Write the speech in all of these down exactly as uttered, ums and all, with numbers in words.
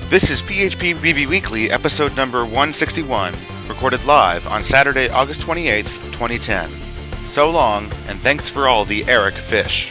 This is P H P B B Weekly, episode number one sixty-one, recorded live on Saturday, August twenty-eighth, twenty ten. So long, and thanks for all the Eric Fish.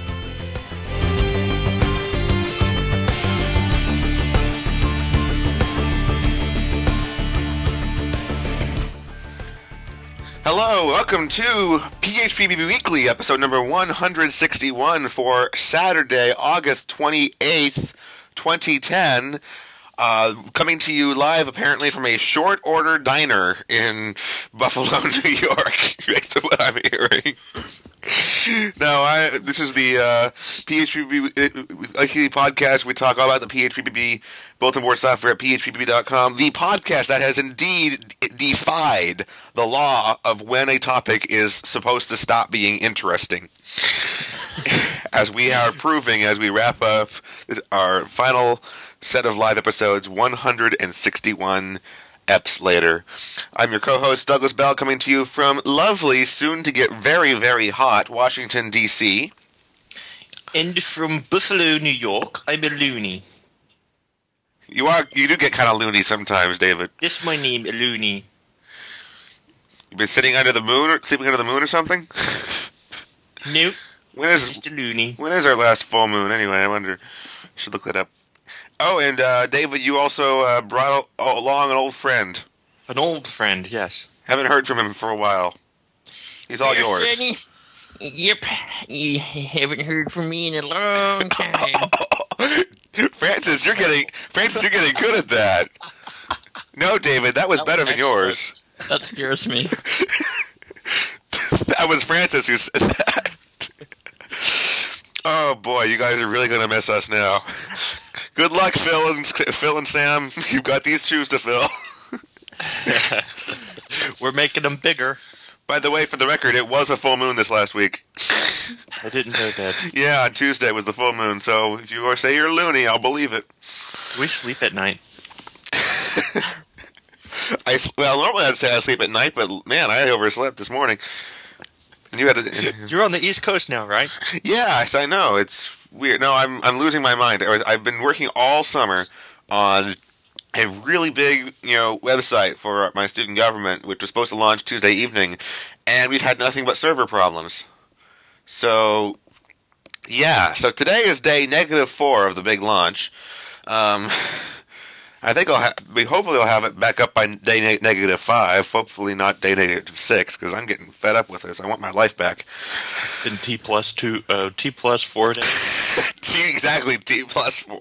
Hello, welcome to P H P B B Weekly, episode number one sixty-one for Saturday, August twenty-eighth, twenty ten. Uh, coming to you live, apparently, from a short order diner in Buffalo, New York, based on what I'm hearing. No, I, this is the uh, P H P B Weekly podcast. We talk all about the P H P B B bulletin board software at P H P B B dot com. The podcast that has indeed defied the law of when a topic is supposed to stop being interesting. As we are proving as we wrap up our final set of live episodes, one sixty-one eps later. I'm your co-host, Douglas Bell, coming to you from lovely, soon to get very, very hot, Washington, D C And from Buffalo, New York, I'm a loony. You are, you do get kind of loony sometimes, David. This is my name, a loony. You've been sitting under the moon, or sleeping under the moon or something? Nope. When is, just a loony. When is our last full moon, anyway? I wonder. Should look that up. Oh, and uh, David, you also uh, brought along an old friend. An old friend, yes. Haven't heard from him for a while. He's all Yes, yours. Sonny. Yep, you haven't heard from me in a long time. Francis, you're getting Francis, you're getting good at that. No, David, that was That better was than yours. That scares me. That was Francis who said that. Oh boy, you guys are really going to miss us now. Good luck, Phil and Phil and Sam. You've got these shoes to fill. We're making them bigger. By the way, for the record, it was a full moon this last week. I didn't know that. Yeah, on Tuesday was the full moon, so if you say you're loony, I'll believe it. We sleep at night. I, well, normally I'd say I sleep at night, but man, I overslept this morning. And you had a, You're on the East Coast now, right? Yeah, I know. It's weird. No, I'm I'm losing my mind. I've been working all summer on a really big, you know, website for my student government, which was supposed to launch Tuesday evening, and we've had nothing but server problems. So, yeah. So today is day negative four of the big launch. Um, I think I'll have, hopefully I'll have it back up by day ne- negative five. Hopefully not day negative six, because I'm getting fed up with this. I want my life back. In T plus two, uh, T plus four days. T exactly T plus four.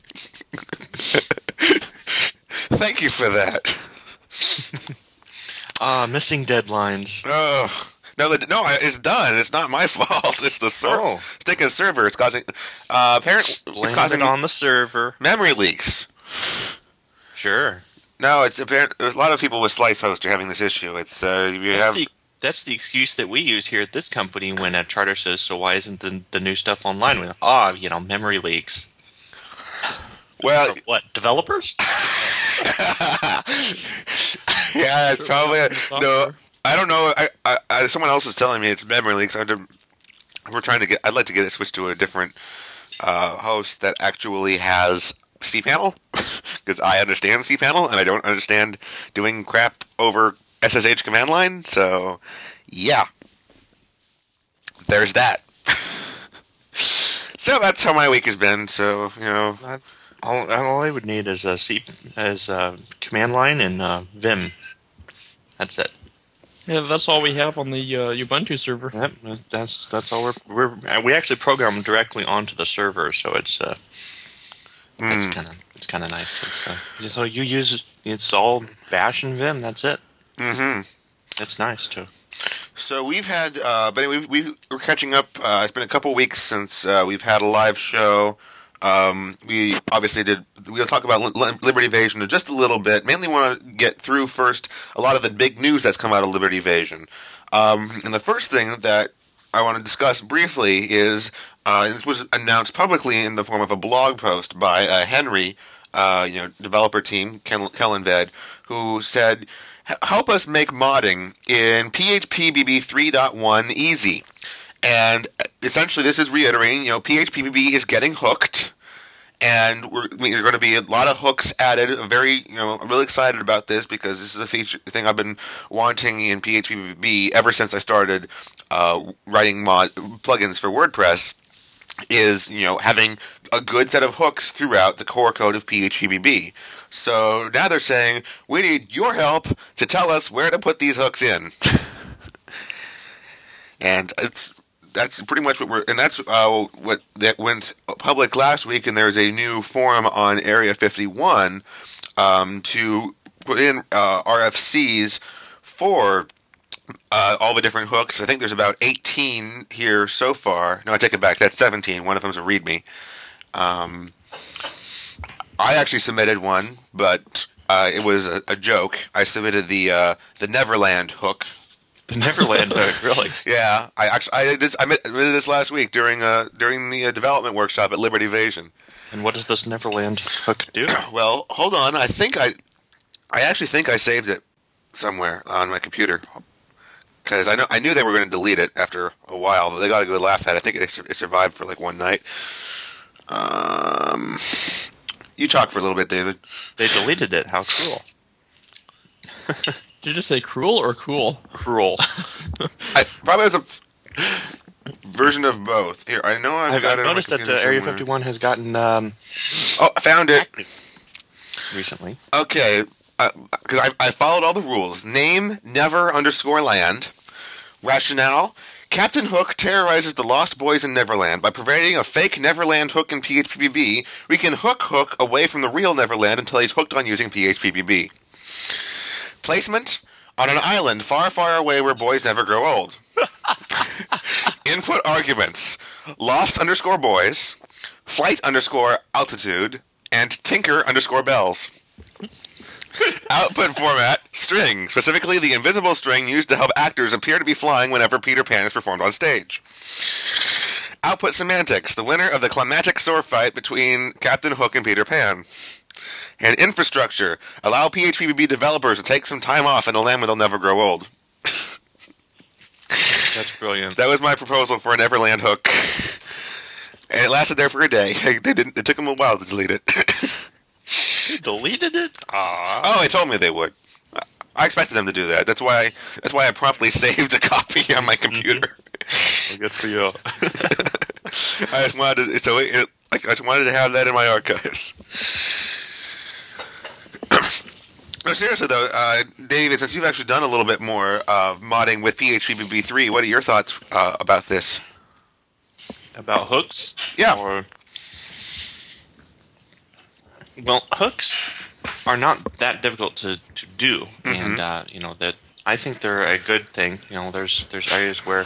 Thank you for that. Ah, uh, missing deadlines. Oh no, the, no, it's done. It's not my fault. It's the server. Oh. Sticking server. It's causing. Uh, apparently, Blame it's causing it on the server. memory leaks. Sure. No, it's apparent. A lot of people with SliceHost are having this issue. It's uh, you That's have. the, that's the excuse that we use here at this company when a charter says, "So why isn't the the new stuff online?" We're like, ah, you know, memory leaks. Well, For what, developers? yeah, it's probably a, no. Software. I don't know. I, I, I someone else is telling me it's memory leaks. I did, we're trying to get. I'd like to get it switched to a different uh, host that actually has cPanel, because I understand cPanel and I don't understand doing crap over S S H command line. So, yeah, there's that. So that's how my week has been. So you know. All, all I would need is a C, is a command line and uh, Vim. That's it. Yeah, that's all we have on the uh, Ubuntu server. Yep, that's that's all we're we're we actually program them directly onto the server, so it's uh, Mm. it's kind of it's kind of nice. It's, uh, so you use it's all Bash and Vim. That's it. Mm-hmm. It's nice too. So we've had, uh, but we've, we've, we're catching up. Uh, it's been a couple weeks since uh, we've had a live show. Um, we obviously did. We'll talk about li- Liberty Evasion in just a little bit. Mainly want to get through first a lot of the big news that's come out of Liberty Evasion. Um, and the first thing that I want to discuss briefly is uh, this was announced publicly in the form of a blog post by uh, Henry, uh, you know, developer team Ken- Kellenved, who said, "Help us make modding in P H P B B three point one easy." And essentially, this is reiterating, you know, P H P B B is getting hooked, and we're, I mean, there are going to be a lot of hooks added. I'm very, you know, I'm really excited about this because this is a feature thing I've been wanting in P H P B B ever since I started uh, writing mod plugins for WordPress. Is, you know, having a good set of hooks throughout the core code of P H P B B. So now they're saying we need your help to tell us where to put these hooks in, and it's. That's pretty much what we're, and that's uh, what that went public last week. And there's a new forum on Area fifty-one um, to put in uh, R F Cs for uh, all the different hooks. I think there's about eighteen here so far. No, I take it back. That's seventeen. One of them's a README. Um, I actually submitted one, but uh, it was a, a joke. I submitted the uh, the Neverland hook. The Neverland hook, really? Yeah, I actually I did this, I admitted this last week during uh during the uh, development workshop at Liberty Vasion. And what does this Neverland hook do? Well, hold on. I think I I actually think I saved it somewhere on my computer because I know I knew they were going to delete it after a while. But they got a good laugh at it. I think it, it survived for like one night. Um, you talk for a little bit, David. They deleted it. How cruel! Did you just say cruel or cool? Cruel. I probably was a version of both. Here, I know I've, I've, got I've it. noticed that uh, Area fifty-one has gotten um, Oh, I found it recently. Okay, because uh, I, I followed all the rules. Name never underscore land. Rationale: Captain Hook terrorizes the Lost Boys in Neverland. By providing a fake Neverland hook in P H P B B, we can hook Hook away from the real Neverland until he's hooked on using P H P B B. Placement: on an island far, far away where boys never grow old. Input arguments: Lost underscore boys, Flight underscore altitude, and Tinker underscore bells. Output format: string, specifically the invisible string used to help actors appear to be flying whenever Peter Pan is performed on stage. Output semantics: the winner of the climactic sword fight between Captain Hook and Peter Pan. And infrastructure: allow P H P B B developers to take some time off in a land where they'll never grow old. That's brilliant. That was my proposal for a Neverland hook, and it lasted there for a day. They didn't. It took them a while to delete it. You deleted it? Aww. Oh, they told me they would. I expected them to do that. That's why. That's why I promptly saved a copy on my computer. Well, good for you. I just wanted to, so it, like I just wanted to have that in my archives. No, seriously though, uh, David, since you've actually done a little bit more of modding with P H P B B three, what are your thoughts uh, about this? About hooks? Yeah. Or... Well, hooks are not that difficult to, to do, mm-hmm. and uh, you know that I think they're a good thing. You know, there's there's areas where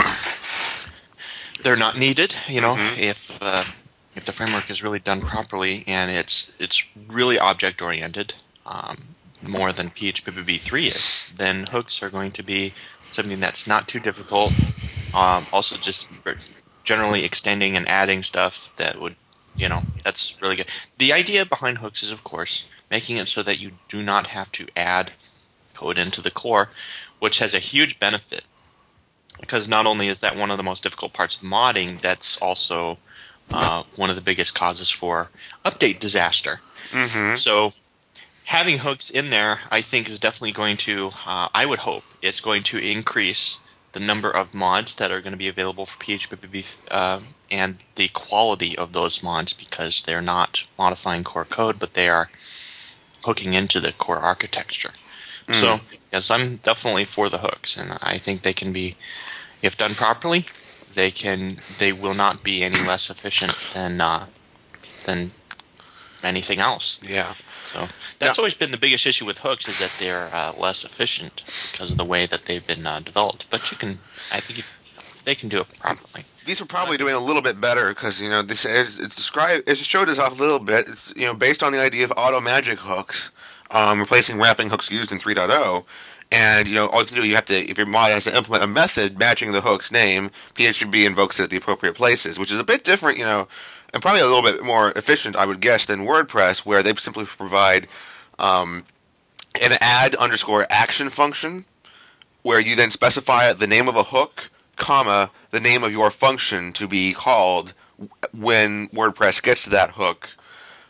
they're not needed. You know, mm-hmm. if uh, if the framework is really done properly and it's it's really object oriented. Um, more than P H P B B three is, then hooks are going to be something that's not too difficult. Um, also, just generally extending and adding stuff that would, you know, that's really good. The idea behind hooks is, of course, making it so that you do not have to add code into the core, which has a huge benefit. Because not only is that one of the most difficult parts of modding, that's also uh, one of the biggest causes for update disaster. Mm-hmm. So having hooks in there, I think, is definitely going to, uh, I would hope, it's going to increase the number of mods that are going to be available for P H P B B uh, and the quality of those mods, because they're not modifying core code, but they are hooking into the core architecture. Mm. So, yes, I'm definitely for the hooks, and I think they can be, if done properly, they can, they will not be any less efficient than uh, than anything else. Yeah. So that's now, always been the biggest issue with hooks, is that they're uh, less efficient because of the way that they've been uh, developed. But you can, I think, if they can do it properly. These are probably doing a little bit better because, you know, this it's described, it showed us off a little bit. It's, you know, based on the idea of auto magic hooks, um, replacing wrapping hooks used in three point oh. And, you know, all you have to do, you have to, if your mod has to implement a method matching the hook's name, P H P B B invokes it at the appropriate places, which is a bit different, you know, and probably a little bit more efficient, I would guess, than WordPress, where they simply provide um, an add underscore action function, where you then specify the name of a hook, comma, the name of your function to be called when WordPress gets to that hook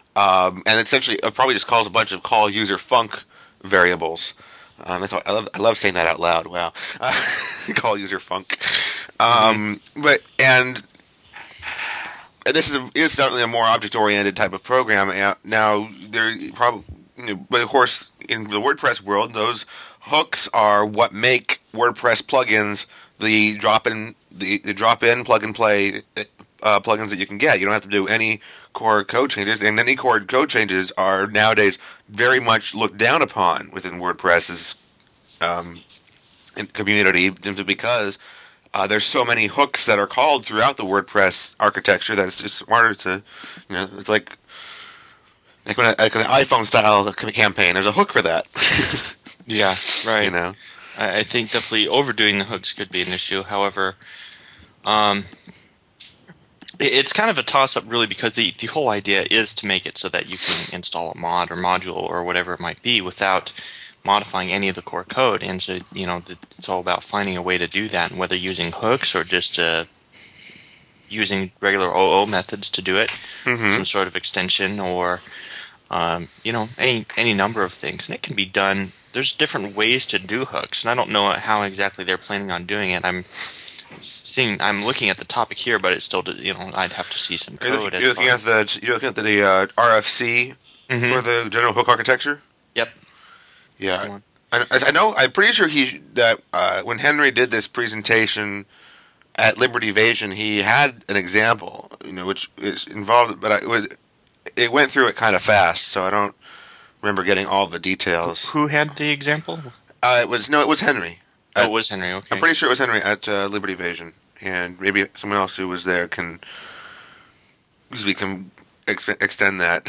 um, and essentially it probably just calls a bunch of call user func variables. Um, that's all, I love I love saying that out loud. Wow, uh, call user func. Um, mm-hmm. But and. And this is, a, is certainly a more object-oriented type of program. Now, there probably, you know, but of course, in the WordPress world, those hooks are what make WordPress plugins the drop-in, the, the drop-in plug-and-play uh, plugins that you can get. You don't have to do any core code changes, and any core code changes are nowadays very much looked down upon within WordPress's um, community, simply because. Uh, there's so many hooks that are called throughout the WordPress architecture that it's just smarter to, you know, it's like like, when a, like an iPhone style campaign. There's a hook for that. Yeah, right. You know, I, I think definitely overdoing the hooks could be an issue. However, um, it, it's kind of a toss up, really, because the the whole idea is to make it so that you can install a mod or module or whatever it might be without modifying any of the core code, and so you know it's all about finding a way to do that, and whether using hooks or just uh, using regular O O methods to do it, mm-hmm. some sort of extension, or um, you know any any number of things, and it can be done. There's different ways to do hooks, and I don't know how exactly they're planning on doing it. I'm seeing, I'm looking at the topic here, but it's still, you know, I'd have to see some code. You're, you're looking at the you're looking at the uh, R F C mm-hmm. for the general hook architecture. Yep. Yeah, I, I know. I'm pretty sure he that uh, when Henry did this presentation at LibertyVasion, he had an example, you know, which is involved, but I, it was it went through it kind of fast, so I don't remember getting all the details. Who had the example? Uh, it was no, it was Henry. Oh, at, it was Henry. Okay, I'm pretty sure it was Henry at uh, LibertyVasion, and maybe someone else who was there can, because we can ex- extend that.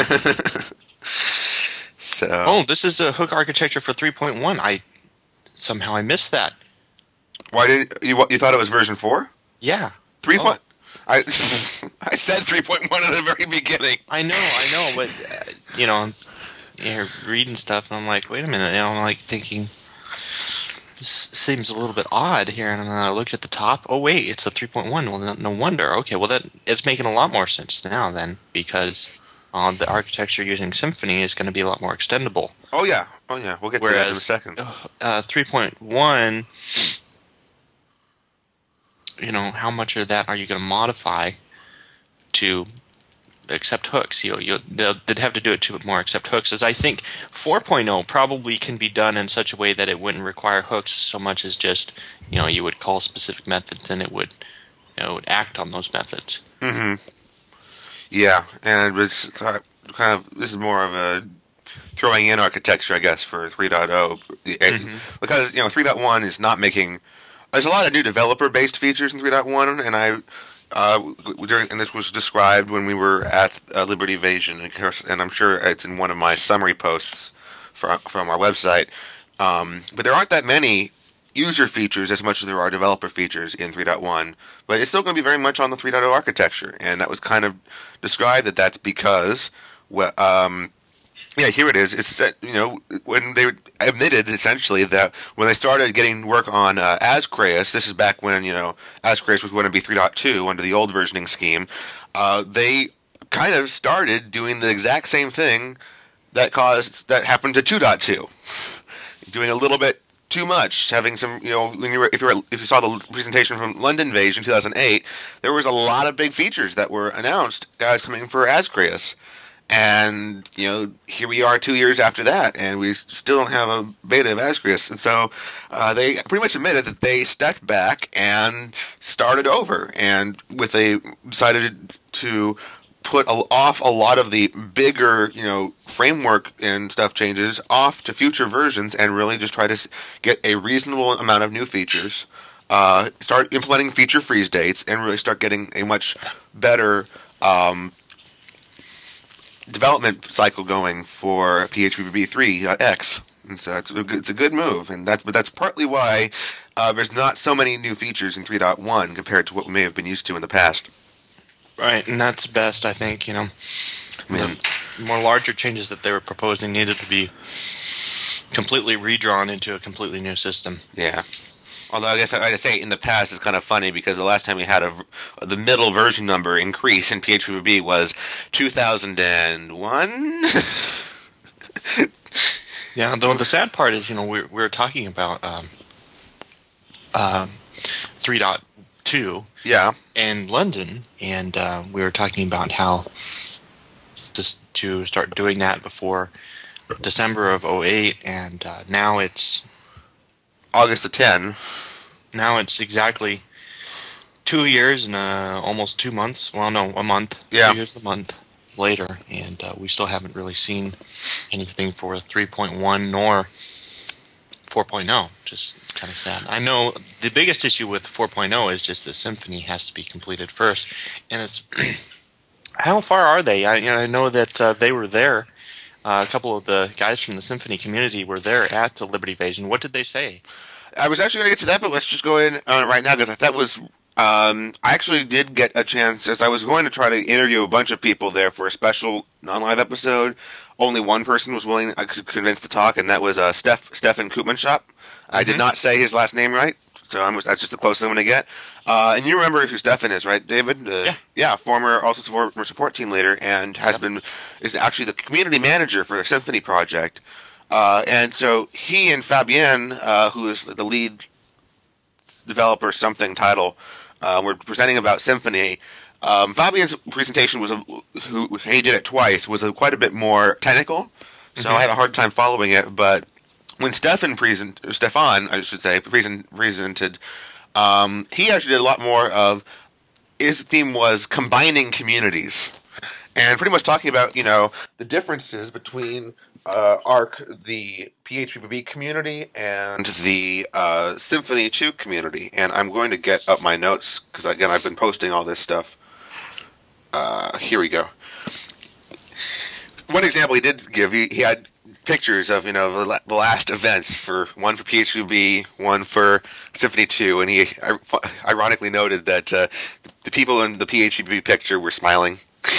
So. Oh, this is a hook architecture for three point one. I somehow I missed that. Why did you you thought it was version four? Yeah, three point. Oh. I I said three point one at the very beginning. I know, I know, but uh, you know, you're reading stuff, and I'm like, wait a minute, and I'm like thinking, this seems a little bit odd here, and then I looked at the top. Oh wait, it's a three point one. Well, no, no wonder. Okay, well that it's making a lot more sense now then, because. Uh, the architecture using Symfony is going to be a lot more extendable. Oh yeah, oh yeah, we'll get to Whereas, that in a second. Uh, three point one, you know, how much of that are you going to modify to accept hooks? You, you, they'd have to do it to more accept hooks. As I think four point oh probably can be done in such a way that it wouldn't require hooks so much as just, you know, you would call specific methods and it would, you know, it would act on those methods. Mm-hmm. Yeah, and it was kind of, this is more of a throwing in architecture, I guess, for three point oh. Mm-hmm. Because, you know, three point one is not making, there's a lot of new developer-based features in three point one, and I, uh, during, and this was described when we were at uh, LibertyVasion, and I'm sure it's in one of my summary posts from, from our website. Um, but there aren't that many user features as much as there are developer features in three point one, but it's still going to be very much on the three point oh architecture, and that was kind of described that that's because, well, um, yeah, here it is. It's that, you know, when they admitted essentially that when they started getting work on uh, Ascreus, this is back when, you know, Ascreus was going to be three point two under the old versioning scheme, uh, they kind of started doing the exact same thing that caused that happened to two point two, doing a little bit too much, having some, you know, when you were, if you were, if you saw the presentation from LondonVasion in two thousand eight, there was a lot of big features that were announced, guys coming for Ascreus, and you know, here we are two years after that, and we still don't have a beta of Ascreus, and so uh, they pretty much admitted that they stepped back and started over, and with a decided to put a, off a lot of the bigger, you know, framework and stuff changes off to future versions, and really just try to get a reasonable amount of new features, uh, start implementing feature freeze dates, and really start getting a much better um, development cycle going for P H P B B three X. And so it's a good, it's a good move, and that's but that's partly why uh, there's not so many new features in three point one compared to what we may have been used to in the past. Right, and that's best, I think, you know. I mean, the more larger changes that they were proposing needed to be completely redrawn into a completely new system. Yeah. Although I guess I gotta say in the past it's kind of funny because the last time we had a the middle version number increase in P H P B B was two thousand one. Yeah, though the sad part is, you know, we're we're talking about um, um, three point two Yeah. in London, and uh, we were talking about how just to start doing that before December of oh eight, and uh, now it's August the tenth. now it's exactly two years and uh, almost two months. Well, no, a month. Yeah. Two years and a month later, and uh, we still haven't really seen anything for three point one nor four point oh. Just kind of sad. I know the biggest issue with four point oh is just the Symphony has to be completed first, and it's how far are they? I, you know, I know that uh, they were there. Uh, a couple of the guys from the Symphony community were there at the Liberty Invasion. What did they say? I was actually going to get to that, but let's just go in uh, right now because that was. Um, I actually did get a chance, as I was going to try to interview a bunch of people there for a special non-live episode. Only one person was willing, I could convince to talk, and that was uh, Steph, Stefan Koopmanshop. Mm-hmm. I did not say his last name right, so I'm, that's just the closest I'm going to get. Uh, and you remember who Stefan is, right, David? Uh, yeah. Yeah, former also former support team leader, and has yep. been is actually the community manager for the Symphony project. Uh, and so he and Fabienne, uh, who is the lead developer, something title. Uh, we're presenting about Symphony. Um, Fabien's presentation was, a, who he did it twice, was a, quite a bit more technical, so mm-hmm. I had a hard time following it. But when Stefan present, Stefan, I should say, present, presented, um, he actually did a lot more of. His theme was combining communities, and pretty much talking about you know the differences between uh, ARC, the P H P B B community, and the uh, Symphony two community. And I'm going to get up my notes, because again, I've been posting all this stuff. Uh, here we go. One example he did give, he, he had pictures of, you know, the, the last events, for one for P H P B B, one for Symphony two, and he ironically noted that uh, the people in the P H P B B picture were smiling.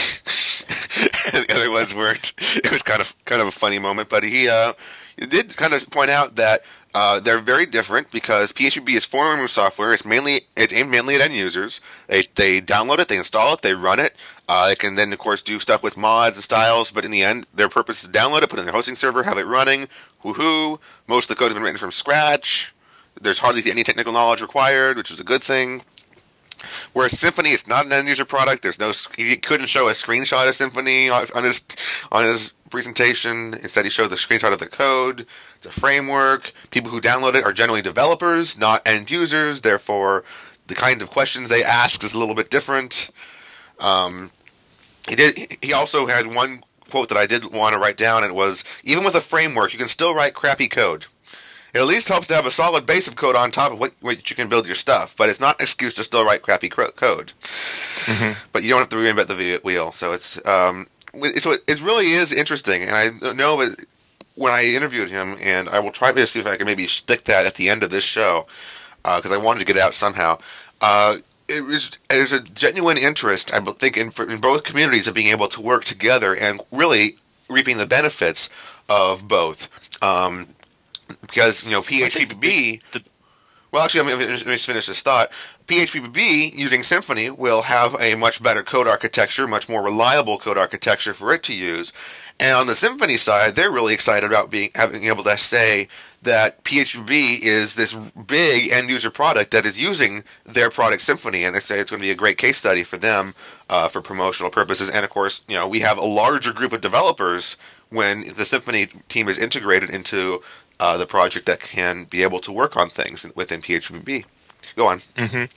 The other ones weren't. It was kind of kind of a funny moment, but he uh, did kind of point out that uh, they're very different because P H P B B is form software. It's mainly it's aimed mainly at end users. They they download it, they install it, they run it. Uh, they can then of course do stuff with mods and styles, but in the end, their purpose is to download it, put it in their hosting server, have it running. Woohoo! Most of the code has been written from scratch. There's hardly any technical knowledge required, which is a good thing. Whereas Symphony, it's not an end user product. There's no, he couldn't show a screenshot of Symphony on his on his presentation. Instead, he showed the screenshot of the code. It's a framework. People who download it are generally developers, not end users. Therefore, the kind of questions they ask is a little bit different. Um, he did. He also had one quote that I did want to write down. And it was, even with a framework, you can still write crappy code. It at least helps to have a solid base of code on top of what, what you can build your stuff, but it's not an excuse to still write crappy code. Mm-hmm. But you don't have to reinvent the wheel, so it's um, so it really is interesting. And I know that when I interviewed him, and I will try to see if I can maybe stick that at the end of this show, because uh, I wanted to get it out somehow. Uh, it was there's a genuine interest, I think, in, in both communities of being able to work together and really reaping the benefits of both. Um, Because, you know, P H P B B... The, well, actually, let me, let me just finish this thought. P H P B B, using Symphony, will have a much better code architecture, much more reliable code architecture for it to use. And on the Symphony side, they're really excited about being having able to say that P H P B B is this big end-user product that is using their product Symphony, and they say it's going to be a great case study for them uh, for promotional purposes. And, of course, you know, we have a larger group of developers when the Symphony team is integrated into... Uh, the project that can be able to work on things within P H P B B. Go on. Mm-hmm.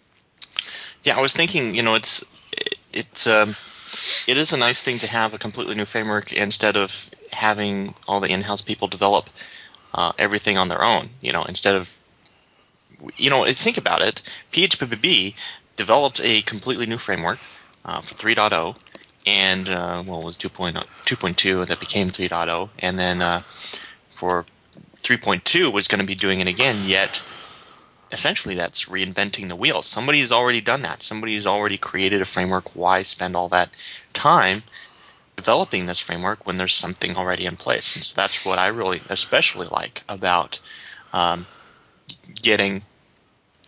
Yeah, I was thinking, you know, it's it, it's um, it is a nice thing to have a completely new framework instead of having all the in-house people develop uh, everything on their own. You know, instead of you know, think about it. P H P B B developed a completely new framework uh, for three point oh, and uh, well, it was two point two that became three point oh, and then uh, for three point two was going to be doing it again, yet essentially that's reinventing the wheel. Somebody's already done that. Somebody's already created a framework. Why spend all that time developing this framework when there's something already in place? And so that's what I really especially like about um, getting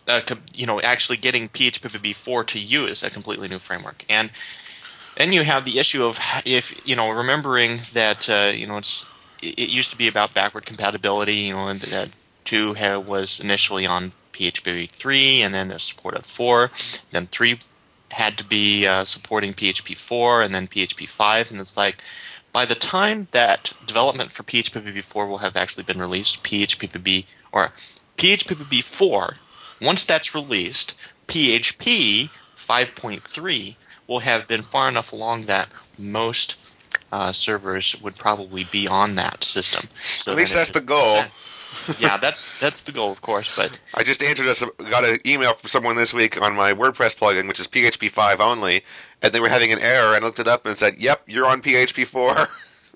uh, co- you know, actually getting P H P B B four to use a completely new framework. And then you have the issue of if you know remembering that uh, you know it's it it used to be about backward compatibility. You know, and that two ha- was initially on P H P B B three, and then it supported four. Then three had to be uh, supporting P H P four, and then P H P five, and it's like by the time that development for P H P B B four will have actually been released, P H P B B or P H P B B four, once that's released, P H P five point three will have been far enough along that most uh, servers would probably be on that system. So At least then that's it- the goal. Yeah, that's that's the goal, of course. But I just answered us, got an email from someone this week on my WordPress plugin, which is P H P five only, and they were having an error, and I looked it up and said, yep, you're on P H P four.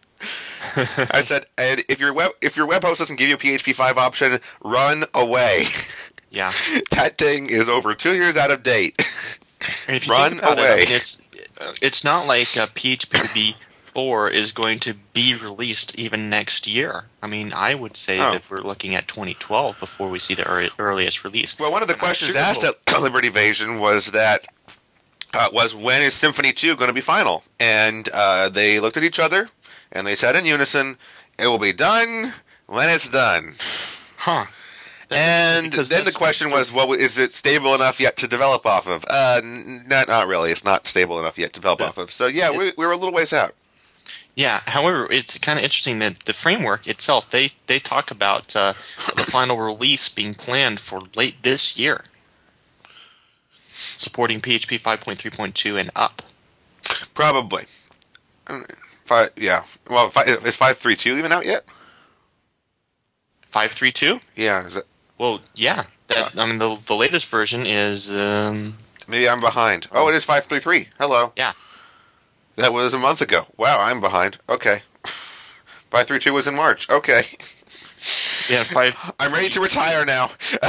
I said, and if your web if your web host doesn't give you a P H P five option, run away. yeah, That thing is over two years out of date. and if you Run think about away. it, I mean, it's it's not like uh, P H P B B four is going to be released even next year. I mean, I would say Oh. that we're looking at twenty twelve before we see the early, earliest release. Well, one of the I'm not questions sure asked we'll- at Liberty Invasion was that uh, was when is Symphony two going to be final? And uh, they looked at each other and they said in unison, "It will be done when it's done." Huh. And because then the that's- question was, well, is it stable enough yet to develop off of? Uh, n- not, not really. It's not stable enough yet to develop Yeah. off of. So, yeah, we, we were a little ways out. Yeah. However, it's kind of interesting that the framework itself, they they talk about uh, the final release being planned for late this year, supporting P H P five point three point two and up. Probably. Uh, Five, yeah. Well, fi- is five three two even out yet? five three two? Yeah. Is it, Well, yeah. That I mean, the the latest version is um, maybe I'm behind. Oh, it is five three three. Hello. yeah. That was a month ago. Wow, I'm behind. Okay. five three two was in March. Okay. Yeah, five I'm ready to retire now.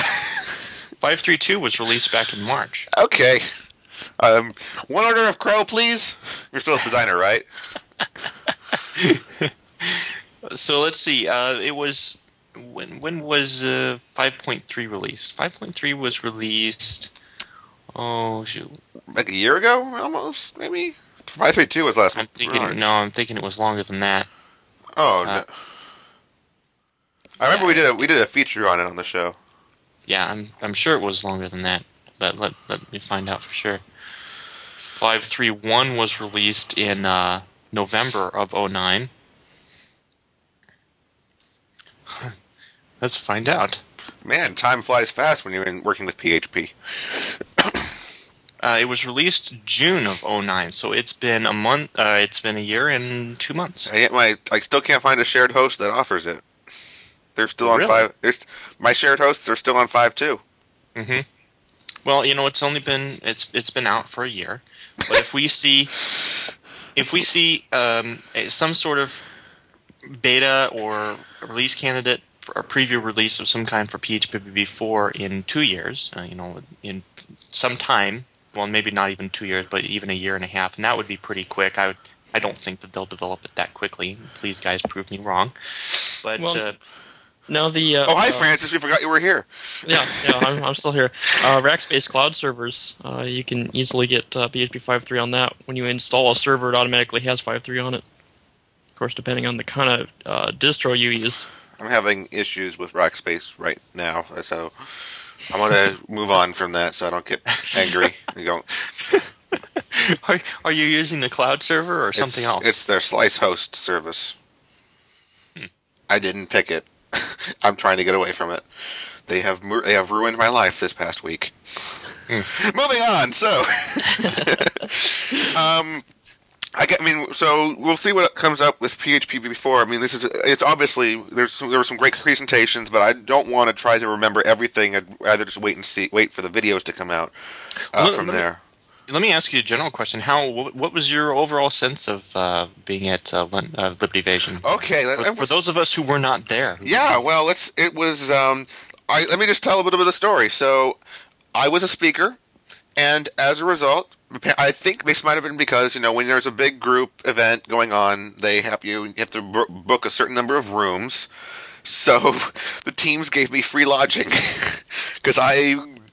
five three two was released back in March. Okay. Um, one order of crow, please. You're still a designer, right? So let's see. Uh, it was when when was uh, five point three released? five point three was released. Oh shoot! Like a year ago, almost, maybe? five three two was last I'm thinking March. no. I'm thinking it was longer than that. Oh, Uh, no. I remember we did a we did a feature on it on the show. Yeah, I'm I'm sure it was longer than that. But let let me find out for sure. five three one was released in uh, November of oh nine. Let's find out. Man, time flies fast when you're in, working with P H P. Uh, it was released June of oh nine, so it's been a month. Uh, it's been a year and two months. And yet my I still can't find a shared host that offers it. They're still on Really? five. There's my shared hosts are still on five two. Mm-hmm. Well, you know, it's only been it's it's been out for a year, but if we see if we see um, a- some sort of beta or release candidate for a preview release of some kind for P H P B B four in two years, uh, you know, in some time. Well, maybe not even two years, but even a year and a half, and that would be pretty quick. I would, I don't think that they'll develop it that quickly. Please, guys, prove me wrong. But Well, uh, No, the uh, Oh, hi, uh, Francis. We forgot you were here. Yeah, yeah, I'm, I'm still here. Uh, Rackspace Cloud servers, uh, you can easily get uh, P H P five point three on that. When you install a server, it automatically has five point three on it. Of course, depending on the kind of uh, distro you use. I'm having issues with Rackspace right now, so I'm gonna move on from that so I don't get angry. And go, are, are you using the cloud server or something it's, else? It's their Slice Host service. Hmm. I didn't pick it. I'm trying to get away from it. They have mu- they have ruined my life this past week. Hmm. Moving on. So, um, I get. I mean, so we'll see what comes up with P H P before. I mean, this is it's obviously there's some, there were some great presentations, but I don't want to try to remember everything. I'd rather just wait and see, wait for the videos to come out uh, Let- from let me- there. Let me ask you a general question. How? wh- What was your overall sense of uh, being at uh, Lon- uh, Liberty Invasion? Okay, let- For, for those of us who were not there. Yeah, well, let's. It was. Um, I let me just tell a bit of the story. So, I was a speaker, and as a result, I think this might have been because you know when there's a big group event going on, they have you, you have to b- book a certain number of rooms. So, the teams gave me free lodging because I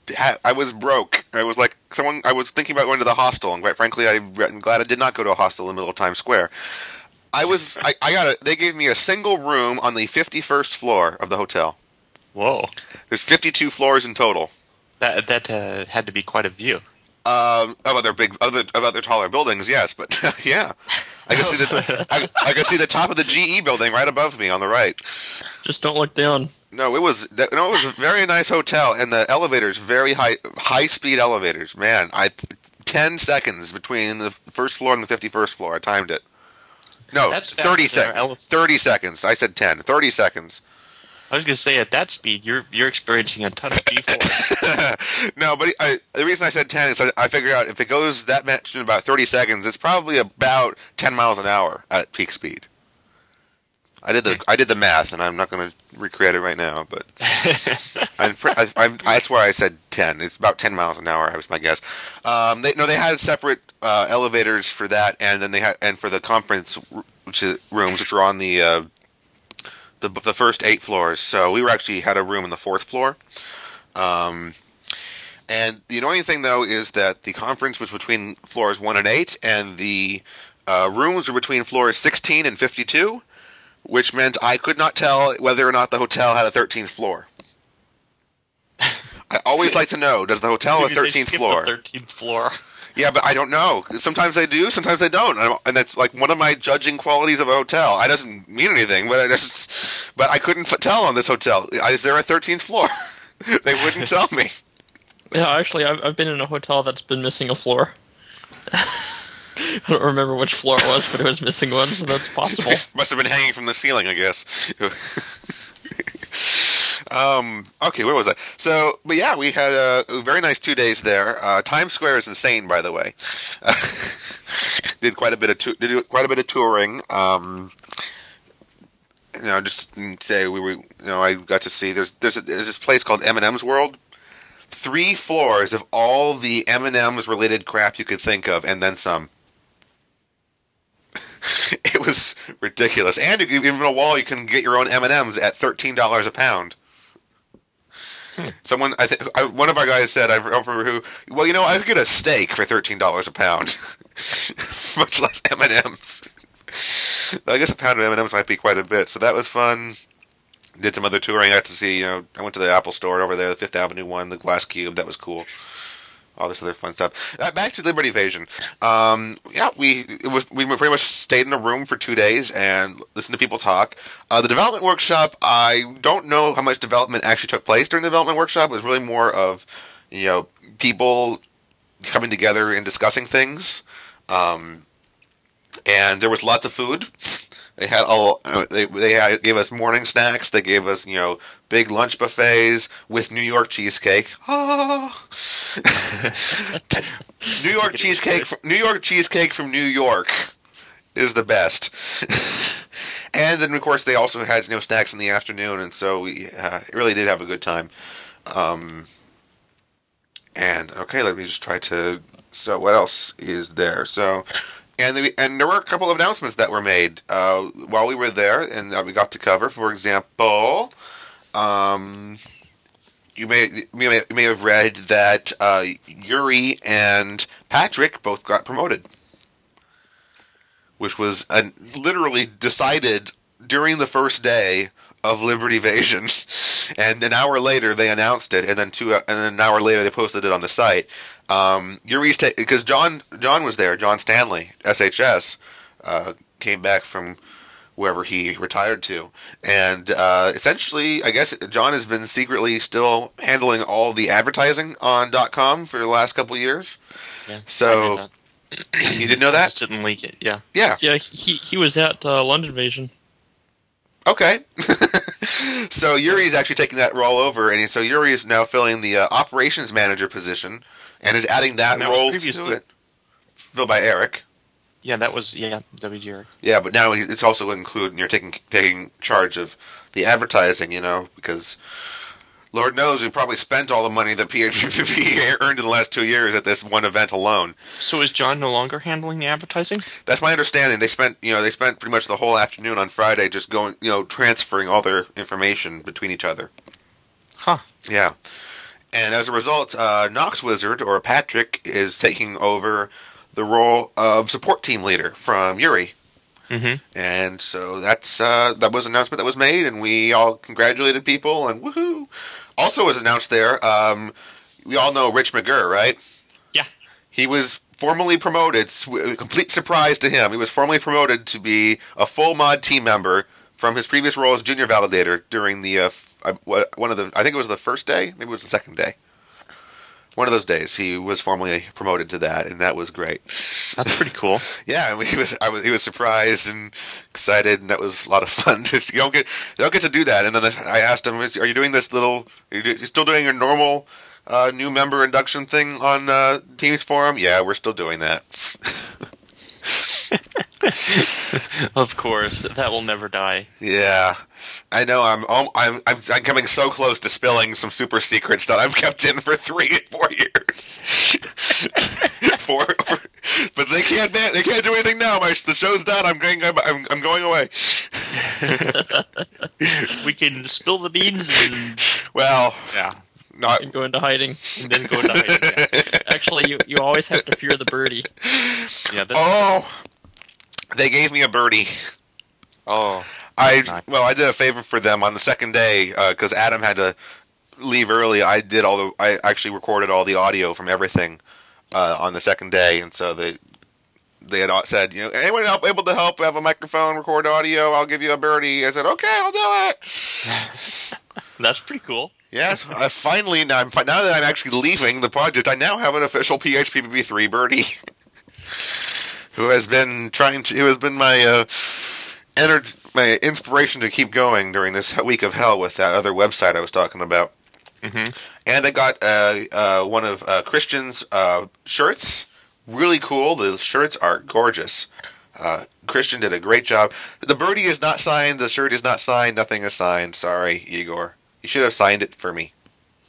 ha- I was broke. I was like someone. I was thinking about going to the hostel, and quite frankly, I'm glad I did not go to a hostel in the middle of Times Square. I was. I, I got a. They gave me a single room on the fifty-first floor of the hotel. Whoa. There's fifty-two floors in total. That that uh, had to be quite a view. Um, of other big, other of other taller buildings, yes, but yeah, I can see the I, I can see the top of the G E building right above me on the right. Just don't look down. No, it was no, it was a very nice hotel, and the elevators very high, high speed elevators. Man, I ten seconds between the first floor and the fifty-first floor. I timed it. No, That's thirty fast, there. seconds. Ele- Thirty seconds. I said ten. Thirty seconds. I was going to say, at that speed, you're you're experiencing a ton of G-force. No, but I, the reason I said ten is I, I figured out if it goes that much in about thirty seconds, it's probably about ten miles an hour at peak speed. I did the I did the math, and I'm not going to recreate it right now, but I'm, I, I'm, that's why I said ten. It's about ten miles an hour. That was my guess. Um, they, no, they had separate uh, elevators for that, and then they had and for the conference which is, rooms, which were on the. Uh, The, the first eight floors. So we were actually had a room on the fourth floor. Um, and the annoying thing, though, is that the conference was between floors one and eight, and the uh, rooms were between floors sixteen and fifty-two, which meant I could not tell whether or not the hotel had a thirteenth floor. I always like to know, does the hotel have a Maybe they thirteenth skipped floor? the thirteenth floor. Yeah, but I don't know. Sometimes they do, sometimes they don't, and that's like one of my judging qualities of a hotel. It doesn't mean anything, but I just, but I couldn't f- tell on this hotel. Is there a thirteenth floor? They wouldn't tell me. Yeah, actually, I've I've been in a hotel that's been missing a floor. I don't remember which floor it was, but it was missing one, so that's possible. Must have been hanging from the ceiling, I guess. Um, okay, where was I? So, but yeah, we had a, a very nice two days there. Uh, Times Square is insane, by the way. Uh, did quite a bit of tu- did quite a bit of touring. Um, you know, just to say we were. You know, I got to see. There's there's, a, there's this place called M and M's World. Three floors of all the M and M's related crap you could think of, and then some. It was ridiculous, and you, even a wall you can get your own M and M's at thirteen dollars a pound. Hmm. Someone, I think, one of our guys said, I don't remember who. Well, you know, I could get a steak for thirteen dollars a pound, much less M and M's. I guess a pound of M and M's might be quite a bit. So that was fun. Did some other touring. I got to see. You know, I went to the Apple Store over there, the Fifth Avenue one, the Glass Cube. That was cool. All this other fun stuff. Uh, back to Liberty Evasion. Um, yeah, we it was we pretty much stayed in a room for two days and listened to people talk. Uh, the development workshop, I don't know how much development actually took place during the development workshop. It was really more of, you know, people coming together and discussing things. Um, and there was lots of food. They had all they they had, gave us morning snacks. They gave us, you know, big lunch buffets with New York cheesecake. Ah. New York cheesecake. From, New York cheesecake from New York is the best. And then of course they also had, you know, snacks in the afternoon, and so we uh, really did have a good time. Um, and okay, let me just try to. So what else is there? So. And, the, and there were a couple of announcements that were made uh, while we were there, and that we got to cover. For example, um, you may you may, you may have read that uh, Yuri and Patrick both got promoted, which was uh, literally decided during the first day of Liberty Evasion, and an hour later they announced it, and then two and then an hour later they posted it on the site. Um, Yuri's because ta- John John was there. John Stanley, S H S, uh, came back from wherever he retired to, and uh, essentially, I guess John has been secretly still handling all the advertising on .com for the last couple of years. Yeah, so you didn't know that? Just didn't leak it. Yeah. Yeah. Yeah, he he was at uh, London Invasion. Okay. So Yuri's actually taking that role over, and so Yuri is now filling the uh, operations manager position, and is adding that, that role previously to it. Filled by Eric. Yeah, that was yeah W G Eric. Yeah, but now it's also including you're taking taking charge of the advertising, you know, because Lord knows we probably spent all the money that P H P earned in the last two years at this one event alone. So is John no longer handling the advertising? That's my understanding. They spent, you know, they spent pretty much the whole afternoon on Friday just going, you know, transferring all their information between each other. Huh. Yeah. and as a result, uh, Nox Wizard, or Patrick, is taking over the role of support team leader from Yuri. Mm-hmm. And so that's uh, that was an announcement that was made, and we all congratulated people, and woohoo! Also was announced there, um, we all know Rich McGurr, right? Yeah. He was formally promoted, a complete surprise to him, he was formally promoted to be a full mod team member from his previous role as junior validator during the, uh, one of the, I think it was the first day, maybe it was the second day. One of those days, he was formally promoted to that, and that was great. That's pretty cool. Yeah, I mean, he was. I was. He was surprised and excited, and that was a lot of fun. Just, you don't get. You don't get to do that. And then I asked him, "Are you doing this little? Are you, do, you still doing your normal uh, new member induction thing on uh, Teams Forum?" Yeah, we're still doing that. Of course, that will never die. Yeah, I know. I'm, I'm I'm I'm coming so close to spilling some super secrets that I've kept in for three and four years. four, four, but they can't they can't do anything now. My the show's done. I'm going I'm I'm going away. We can spill the beans and well, yeah, not And go into hiding. and then go to hiding. Yeah. Actually, you, you always have to fear the birdie. Yeah, that's, Oh, they gave me a birdie. oh, I nice. well, I did a favor for them on the second day because Adam had to leave early. I did all the I actually recorded all the audio from everything uh, on the second day, and so they they had said, you know, anyone help, able to help have a microphone, record audio, I'll give you a birdie. I said, okay, I'll do it. That's pretty cool. Yes, I finally now I'm now that I'm actually leaving the project, I now have an official P H P B B three birdie. Who has been trying to? Who has been my uh, ener- my inspiration to keep going during this week of hell with that other website I was talking about. Mm-hmm. And I got uh, uh, one of uh, Christian's uh, shirts. Really cool. The shirts are gorgeous. Uh, Christian did a great job. The birdie is not signed. The shirt is not signed. Nothing is signed. Sorry, Igor. You should have signed it for me.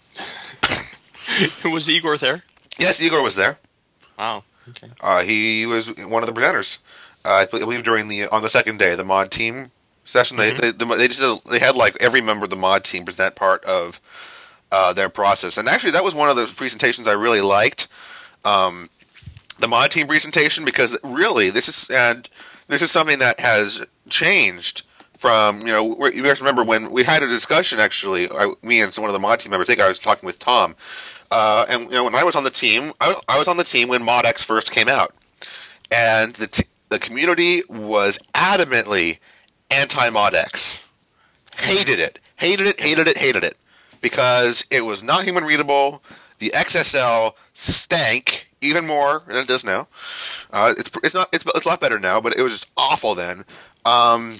Was Igor there? Yes, Igor was there. Wow. Okay. Uh, he was one of the presenters. Uh, I believe during the on the second day, the mod team session, Mm-hmm. they they, the, they just did a, they had like every member of the mod team present part of uh, their process, and actually that was one of those presentations I really liked. Um, the mod team presentation, because really this is and this is something that has changed from, you know, you guys remember when we had a discussion actually, I, me and one of the mod team members, I think I was talking with Tom. Uh, and you know, when I was on the team, I, I was on the team when ModX first came out, and the t- the community was adamantly anti-ModX, hated it, hated it, hated it, hated it, because it was not human readable. The X S L stank even more than it does now. Uh, it's it's not it's it's a lot better now, but it was just awful then. Um,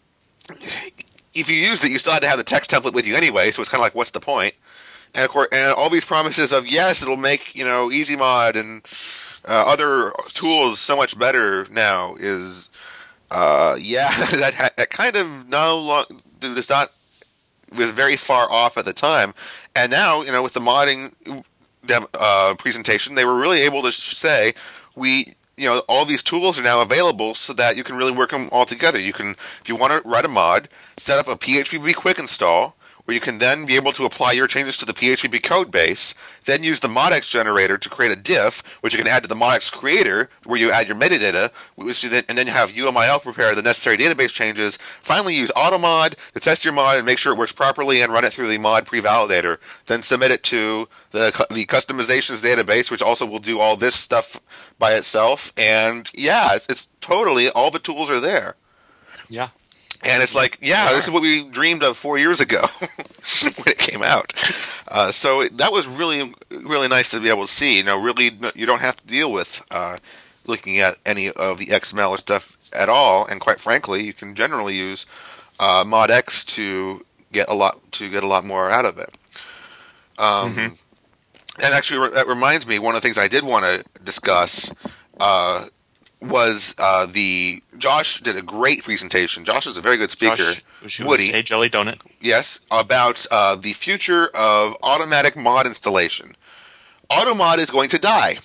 if you used it, you still had to have the text template with you anyway, so it's kind of like, what's the point? And of course, and all these promises of yes, it'll make, you know, EasyMod and uh, other tools so much better now is, uh, yeah, that, that kind of no long does not was very far off at the time, and now, you know, with the modding dem, uh, presentation, they were really able to say we. You know, all these tools are now available so that you can really work them all together. You can, if you want to write a mod, set up a P H P B quick install, where you can then be able to apply your changes to the P H P B code base, then use the ModX generator to create a diff, which you can add to the ModX creator, where you add your metadata, which you then, and then you have U M I L prepare the necessary database changes. Finally, use AutoMod to test your mod and make sure it works properly, and run it through the mod pre-validator. Then submit it to the the customizations database, which also will do all this stuff by itself. And yeah, it's, it's totally, all the tools are there. Yeah. And it's like, yeah, this is what we dreamed of four years ago when it came out. Uh, so that was really, really nice to be able to see. You know, really, you don't have to deal with uh, looking at any of the X M L or stuff at all. And quite frankly, you can generally use uh, ModX to get a lot to get a lot more out of it. Um, mm-hmm. And actually, that reminds me, one of the things I did want to discuss. Uh, was uh, the Josh did a great presentation. Josh is a very good speaker. Josh, Woody, hey Jelly Donut. Yes, about uh, the future of automatic mod installation. AutoMod is going to die.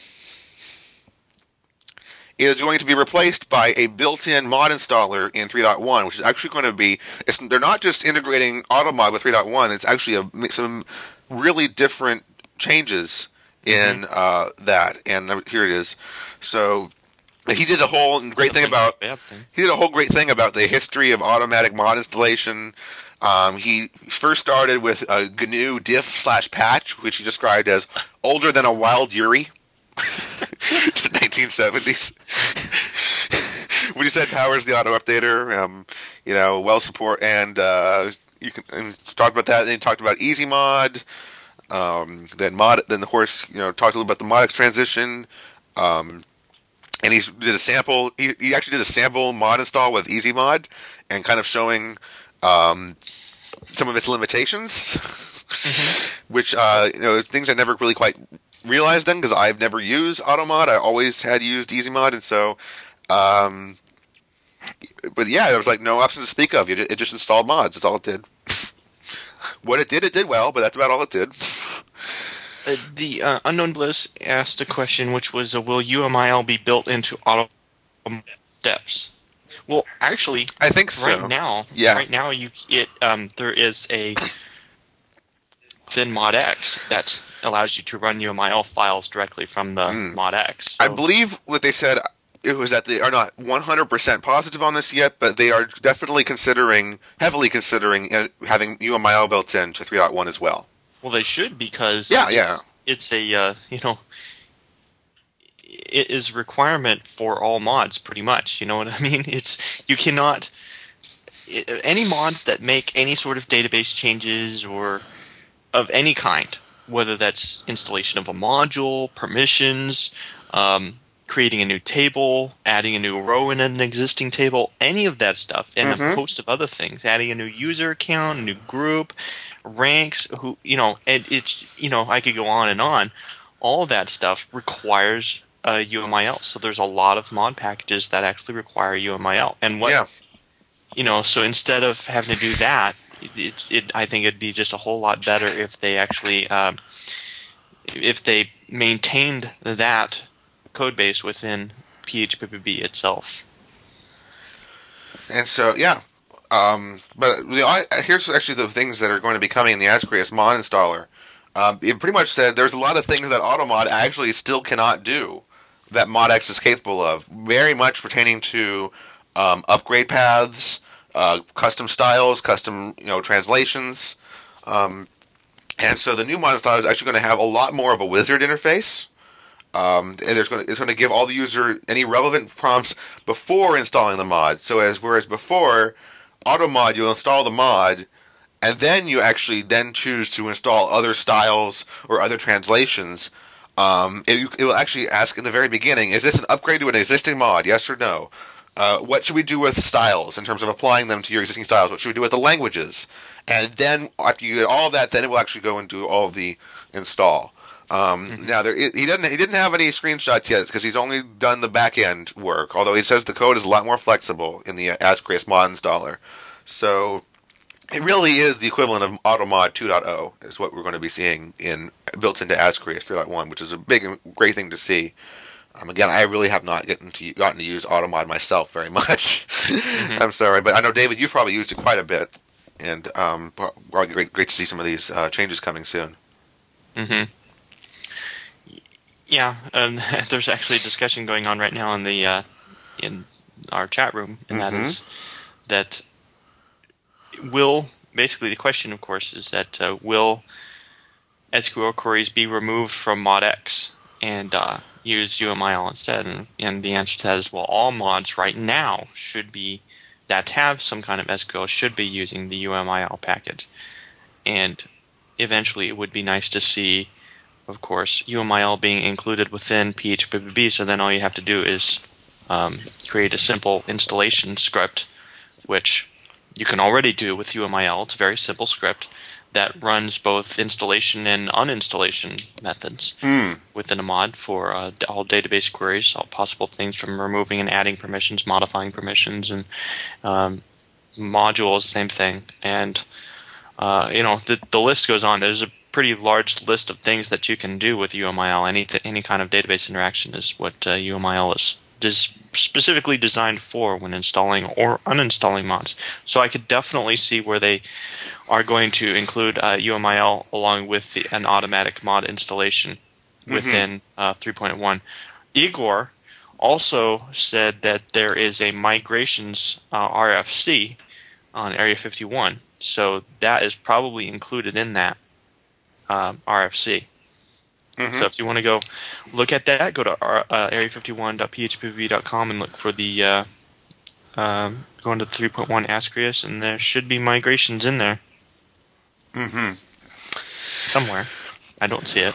It is going to be replaced by a built-in mod installer in three point one, which is actually going to be. It's, they're not just integrating AutoMod with three point one. It's actually a some really different changes in Mm-hmm. uh, that, and here it is. So he did a whole great thing about Bad thing. he did a whole great thing about the history of automatic mod installation. Um, he first started with a G N U diff slash patch, which he described as older than a wild Yuri. nineteen seventies. Which he said powers the auto updater. Um, you know, well support, and uh, you can and talked about that. Then he talked about easy mod. Um, then mod. Then of course, you know, talked a little about the ModX transition. Um, and he did a sample. He, he actually did a sample mod install with easy mod, and kind of showing um, some of its limitations, mm-hmm. which uh, you know, things I never really quite realized then because I've never used AutoMod. I always had used EasyMod, and so. Um, but yeah, there was like no option to speak of. It, it just installed mods. That's all it did. What it did, it did well, but that's about all it did. Uh, the uh, Unknown Bliss asked a question, which was, uh, will U M I L be built into auto steps? Well, actually, I think so. Right now, yeah. Right now, you it um, there is a within ModX that allows you to run U M I L files directly from the mm. ModX. So. I believe what they said. It was that they are not one hundred percent positive on this yet, but they are definitely considering, heavily considering, uh, having U M I L built in to three point one as well. Well, they should because yeah, it's, yeah. it's a, uh, you know, it is a requirement for all mods, pretty much. You know what I mean? It's, you cannot, it, any mods that make any sort of database changes or of any kind, whether that's installation of a module, permissions, um, creating a new table, adding a new row in an existing table, any of that stuff, and mm-hmm. a host of other things, adding a new user account, a new group, ranks, who you know, and it's you know, I could go on and on. All of that stuff requires uh, U M I L. So there's a lot of mod packages that actually require U M I L. And what yeah. you know, so instead of having to do that, it, it, it I think it'd be just a whole lot better if they actually um, if they maintained that code base within P H P P B itself. And so, yeah. Um, but you know, I, here's actually the things that are going to be coming in the Ascreus mod installer. Um, it pretty much said there's a lot of things that AutoMod actually still cannot do that ModX is capable of, very much pertaining to um, upgrade paths, uh, custom styles, custom you know translations. Um, and so the new mod installer is actually going to have a lot more of a wizard interface. Um, and there's going to, it's going to give all the user any relevant prompts before installing the mod. So as whereas before, AutoMod, you'll install the mod, and then you actually then choose to install other styles or other translations. Um, it, it will actually ask in the very beginning, is this an upgrade to an existing mod? Yes or no? Uh, what should we do with styles in terms of applying them to your existing styles? What should we do with the languages? And then after you get all of that, then it will actually go and do all of the install. Um, mm-hmm. Now there, he didn't he didn't have any screenshots yet because he's only done the back end work. Although he says the code is a lot more flexible in the Ascreus mod installer, so it really is the equivalent of AutoMod two point oh is what we're going to be seeing in built into Ascreus three point one, which is a big and great thing to see. Um, again, I really have not gotten to gotten to use AutoMod myself very much. Mm-hmm. I'm sorry, but I know David, you've probably used it quite a bit, and um, great great to see some of these uh, changes coming soon. Mm-hmm. Yeah, um, there's actually a discussion going on right now in the uh, in our chat room, and mm-hmm. that is that will basically the question, of course, is that uh, will S Q L queries be removed from ModX and uh, use U M I L instead? And, and the answer to that is well, all mods right now should be that have some kind of S Q L should be using the U M I L package, and eventually it would be nice to see, of course, U M I L being included within P H P P B, so then all you have to do is um, create a simple installation script, which you can already do with U M I L. It's a very simple script that runs both installation and uninstallation methods mm. within a mod for uh, all database queries, all possible things from removing and adding permissions, modifying permissions, and um, modules, same thing. And, uh, you know, the, the list goes on. There's a pretty large list of things that you can do with U M I L. Any th- any kind of database interaction is what uh, U M I L is des- specifically designed for when installing or uninstalling mods. So I could definitely see where they are going to include uh, U M I L along with the, an automatic mod installation within mm-hmm. uh, three point one. Igor also said that there is a migrations uh, R F C on Area fifty-one, so that is probably included in that um, R F C. Mm-hmm. So if you want to go look at that, go to uh, area fifty-one dot p h p b b dot com and look for the uh, um, go into the three point one Ascrius, and there should be migrations in there. Mm-hmm. Somewhere. I don't see it.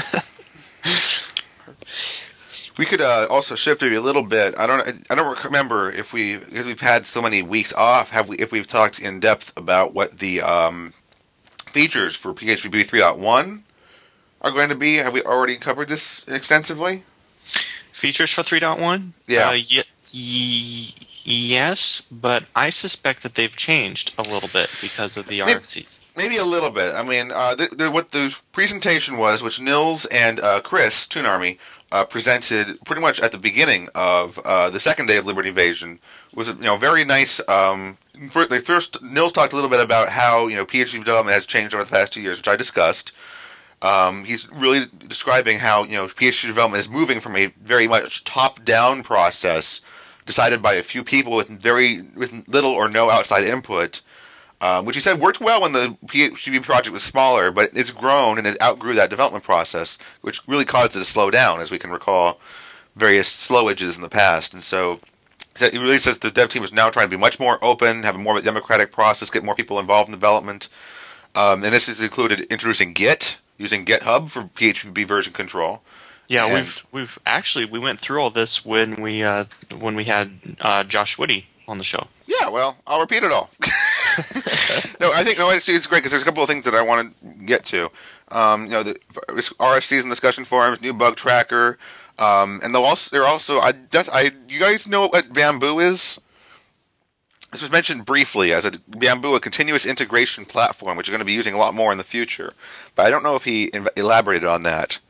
We could uh, also shift maybe a little bit. I don't. I don't remember if we, because we've had so many weeks off. Have we? If we've talked in depth about what the um, features for P H P B B three point one are going to be? Have we already covered this extensively? Features for three point one? Yeah. Uh, y- y- yes, but I suspect that they've changed a little bit because of the R F Cs. Maybe a little bit. I mean, uh, the, the, what the presentation was, which Nils and uh, Chris, Toon Army, uh, presented pretty much at the beginning of uh, the second day of Liberty Invasion, was a you know very nice. Um, for, they first Nils talked a little bit about how you know P H P development has changed over the past two years, which I discussed. Um, he's really describing how you know P H P development is moving from a very much top-down process, decided by a few people with very with little or no outside input. Um, which he said worked well when the P H P project was smaller, but it's grown and it outgrew that development process, which really caused it to slow down, as we can recall various slowages in the past. And so he really says the dev team is now trying to be much more open, have a more democratic process, get more people involved in development. Um, and this has included introducing Git, using GitHub for P H P B version control. Yeah, and we've we've actually we went through all this when we uh, when we had uh, Josh Woody on the show. Yeah, well, I'll repeat it all. no, I think no, it's, it's great because there's a couple of things that I want to get to. Um, you know, the R F Cs and discussion forums, new bug tracker, um, and they'll also they're also I, I you guys know what Bamboo is? This was mentioned briefly as a Bamboo, a continuous integration platform, which you're going to be using a lot more in the future. But I don't know if he inv- elaborated on that.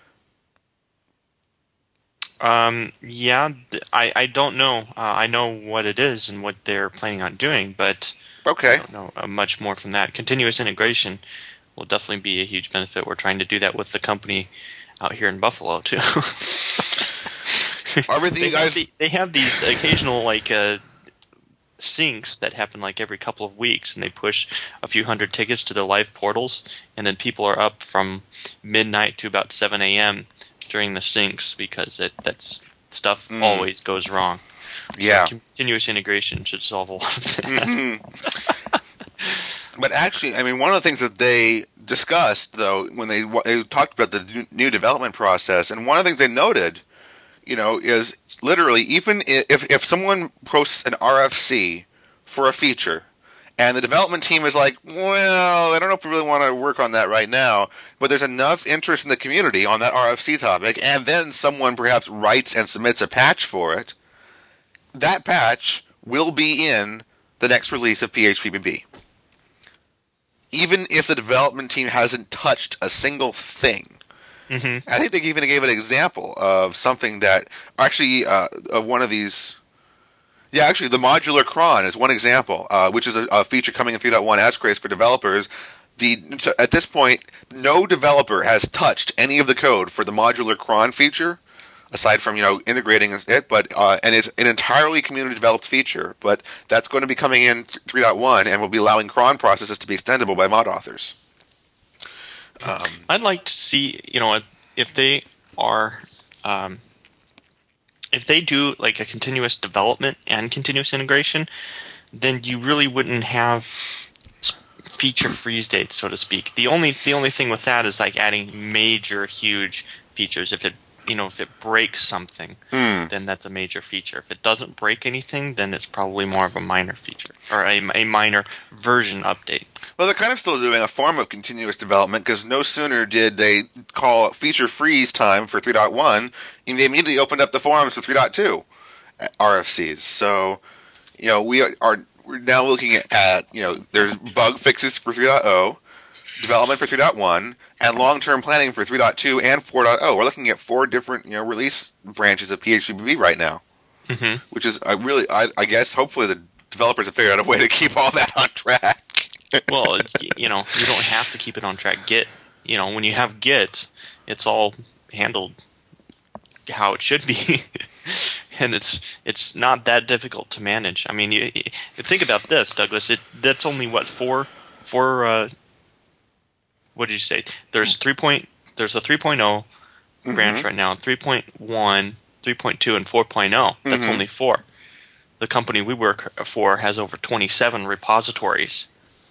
Um, yeah, I, I don't know. Uh, I know what it is and what they're planning on doing, but okay. I don't know uh, much more from that. Continuous integration will definitely be a huge benefit. We're trying to do that with the company out here in Buffalo, too. Everything they, you guys... have the, they have these occasional, like, uh, syncs that happen like every couple of weeks, and they push a few hundred tickets to the live portals, and then people are up from midnight to about seven a.m. during the syncs because it that's stuff mm. always goes wrong. Yeah, so continuous integration should solve a lot of that. Mm-hmm. But actually, I mean, one of the things that they discussed, though, when they, they talked about the new development process, and one of the things they noted, you know, is literally even if if someone posts an R F C for a feature, and the development team is like, well, I don't know if we really want to work on that right now, but there's enough interest in the community on that R F C topic, and then someone perhaps writes and submits a patch for it, that patch will be in the next release of P H P B B. Even if the development team hasn't touched a single thing. Mm-hmm. I think they even gave an example of something that, actually, uh, of one of these... Yeah, actually, the modular cron is one example, uh, which is a, a feature coming in three point one Ascrius for developers. The so at this point, no developer has touched any of the code for the modular cron feature, aside from you know integrating it. But uh, and it's an entirely community-developed feature. But that's going to be coming in three point one and will be allowing cron processes to be extendable by mod authors. Um, I'd like to see, you know, if they are. Um, If they do like a continuous development and continuous integration, then you really wouldn't have feature freeze dates, so to speak. The only the only thing with that is like adding major, huge features. If it you know if it breaks something, mm. then that's a major feature. If it doesn't break anything, then it's probably more of a minor feature or a, a minor version update. Well, they're kind of still doing a form of continuous development because no sooner did they call feature freeze time for three point one, and they immediately opened up the forums for three point two R F Cs. So, you know, we are we're now looking at, you know, there's bug fixes for three point oh, development for three point one, and long-term planning for three point two and four point oh. We're looking at four different, you know, release branches of P H P B B right now. Mm-hmm. which is I really I, I guess hopefully the developers have figured out a way to keep all that on track. Well, y- you know, you don't have to keep it on track. Git, you know, when you have Git, it's all handled how it should be, and it's it's not that difficult to manage. I mean, you, you think about this, Douglas. It that's only what four four. Uh, what did you say? There's three point. There's a three point oh Mm-hmm. branch right now. three point one, three point two, and four point oh. That's Mhm. only four. The company we work for has over twenty-seven repositories.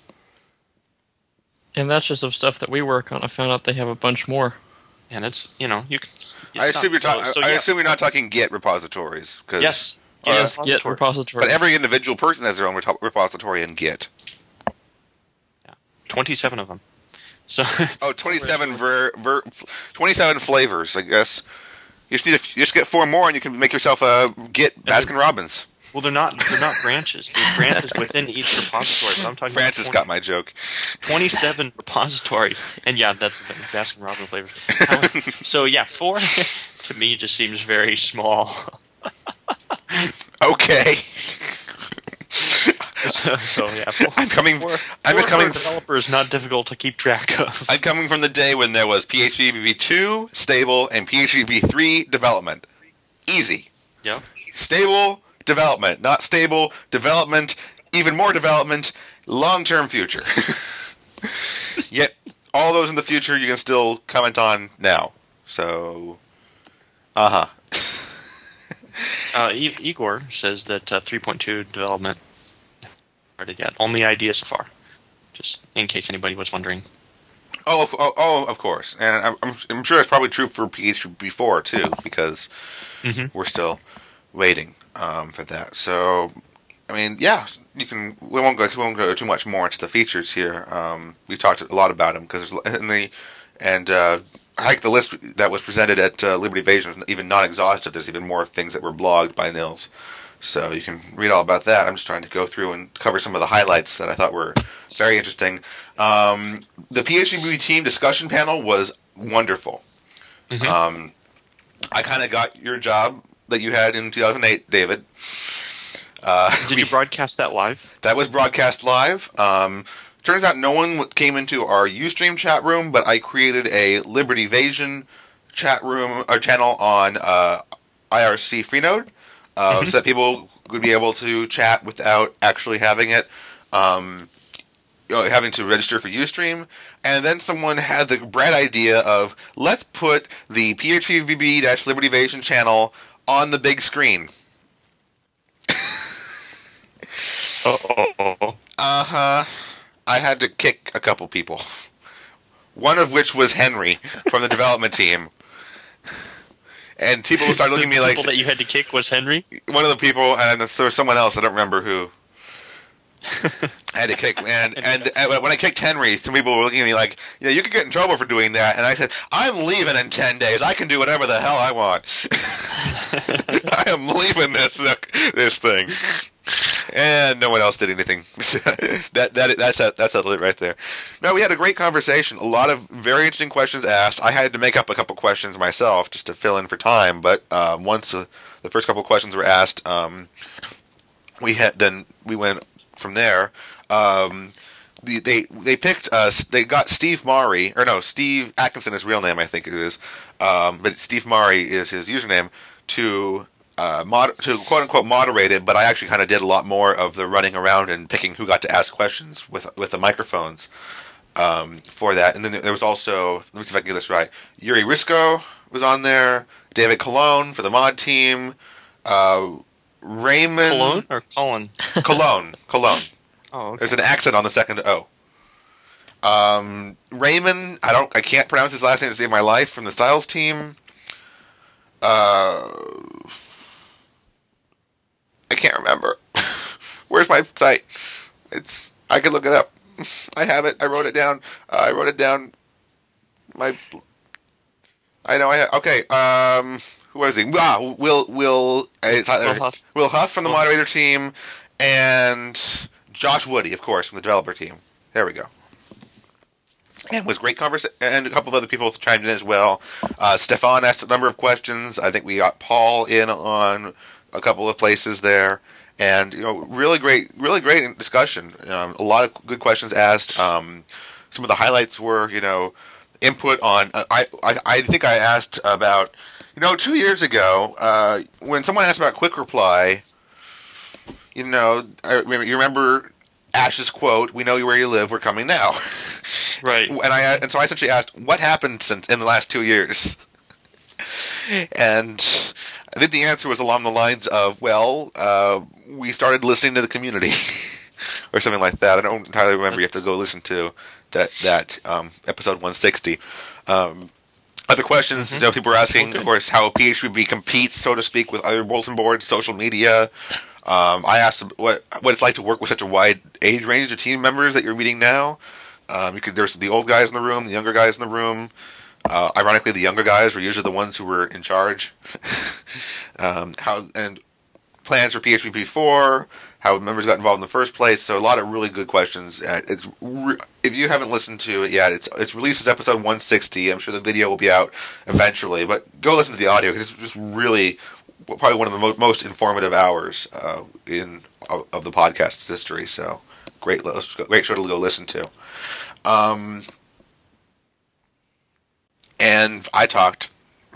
And that's just of stuff that we work on. I found out they have a bunch more. And it's, you know, you can. it's I assume not- you're talking. so- so I yeah. assume you're not talking Git repositories. 'Cause- Yes. Uh, yes, Git repositories. repository. But every individual person has their own repo- repository in Git. twenty-seven of them. So Oh, twenty-seven ver, ver, twenty-seven flavors, I guess. You just need a, you just get four more, and you can make yourself a Git Baskin Robbins. well, they're not they're not branches. There's branches within each repository. But I'm talking Francis about got my joke. twenty-seven repositories, and yeah, that's Baskin Robbins flavors. How- so yeah, four to me just seems very small. Okay, so, so yeah, four, I'm coming. four, I'm four just coming. for a developer is not difficult to keep track of. I'm coming from the day when there was P H P v two stable and P H P v three development. Easy. Yeah. Stable development, not stable development, even more development, long-term future. Yet, all those in the future you can still comment on now. So, uh-huh. Uh, I- Igor says that uh, three point two development started yet. Only ideas so far. Just in case anybody was wondering. Oh, of- oh, oh, of course. And I'm, I'm, I'm sure it's probably true for P H P four, too, because Mhm. we're still waiting um, for that. So, I mean, yeah, you can. We won't go. We won't go too much more into the features here. Um, we talked a lot about them because in the and uh, I think the list that was presented at uh, Liberty Invasion was even non-exhaustive. There's even more things that were blogged by Nils, so you can read all about that. I'm just trying to go through and cover some of the highlights that I thought were very interesting. Um, the P H P team discussion panel was wonderful. Mhm. Um, I kind of got your job that you had in two thousand eight, David. Uh, Did you broadcast that live? that was broadcast live. Um, turns out no one came into our Ustream chat room, but I created a Liberty Vasion chat room or channel on uh, I R C Freenode, uh, Mhm. so that people would be able to chat without actually having it, um, you know, having to register for Ustream. And then someone had the bright idea of let's put the P H P V B-Liberty Vasion channel on the big screen. Oh. Uh-huh. I had to kick a couple people. One of which was Henry from the development team. And people started looking at me The like... people that you had to kick was Henry? One of the people, and there was someone else, I don't remember who. I had to kick, and, and and when I kicked Henry, some people were looking at me like, "Yeah, you could get in trouble for doing that." And I said, "I'm leaving in ten days. I can do whatever the hell I want. I am leaving this this thing." And no one else did anything. that that that's a, that's a lit right there. No, we had a great conversation. A lot of very interesting questions asked. I had to make up a couple questions myself just to fill in for time. But um, once the, the first couple questions were asked, um, we had then we went from there. Um, the, they they picked us. They got Steve Maury, or no, Steve Atkinson, his real name, I think it is. Um, but Steve Maury is his username to. Uh, mod- to quote unquote moderate it, but I actually kind of did a lot more of the running around and picking who got to ask questions with with the microphones um, for that. And then there was also, let me see if I can get this right, Yuri Risco was on there, David Cologne for the mod team, uh, Raymond Cologne or Colin? Cologne Cologne. Oh, okay. There's an accent on the second O. Um, Raymond, I don't, I can't pronounce his last name to save my life, from the Styles team. Uh. I can't remember. Where's my site? It's. I could look it up. I have it. I wrote it down. Uh, I wrote it down. My. I know. I have. Okay. Um. Who was he? Ah, Will. Will. It's either, Will Huff. Will Huff from the Will. moderator team, and Josh Woody, of course, from the developer team. There we go. And it was great conversation, and a couple of other people chimed in as well. Uh, Stefan asked a number of questions. I think we got Paul in on a couple of places there, and you know, really great, really great discussion. Um, a lot of good questions asked. Um, some of the highlights were, you know, input on. Uh, I, I I think I asked about, you know, two years ago uh, when someone asked about Quick Reply. You know, I remember, you remember Ash's quote, "We know where you live. We're coming now." Right. And I and so I essentially asked, "What happened since in the last two years?" And I think the answer was along the lines of, "Well, uh, we started listening to the community," or something like that. I don't entirely remember. You have to go listen to that that um, episode one sixty. Um, other questions mm-hmm. you know, people were asking, okay. of course, how P H P B competes, so to speak, with other bulletin boards, social media. Um, I asked what what it's like to work with such a wide age range of team members that you're meeting now. Um, you could, there's the old guys in the room, the younger guys in the room. Uh, ironically, the younger guys were usually the ones who were in charge. um, how and plans for P H P B four, how members got involved in the first place. So a lot of really good questions. Uh, it's re- if you haven't listened to it yet, it's it's released as episode one sixty. I'm sure the video will be out eventually, but go listen to the audio because it's just really. Probably one of the mo- most informative hours uh, in of, of the podcast's history. So great, great show to go listen to. Um, and I talked.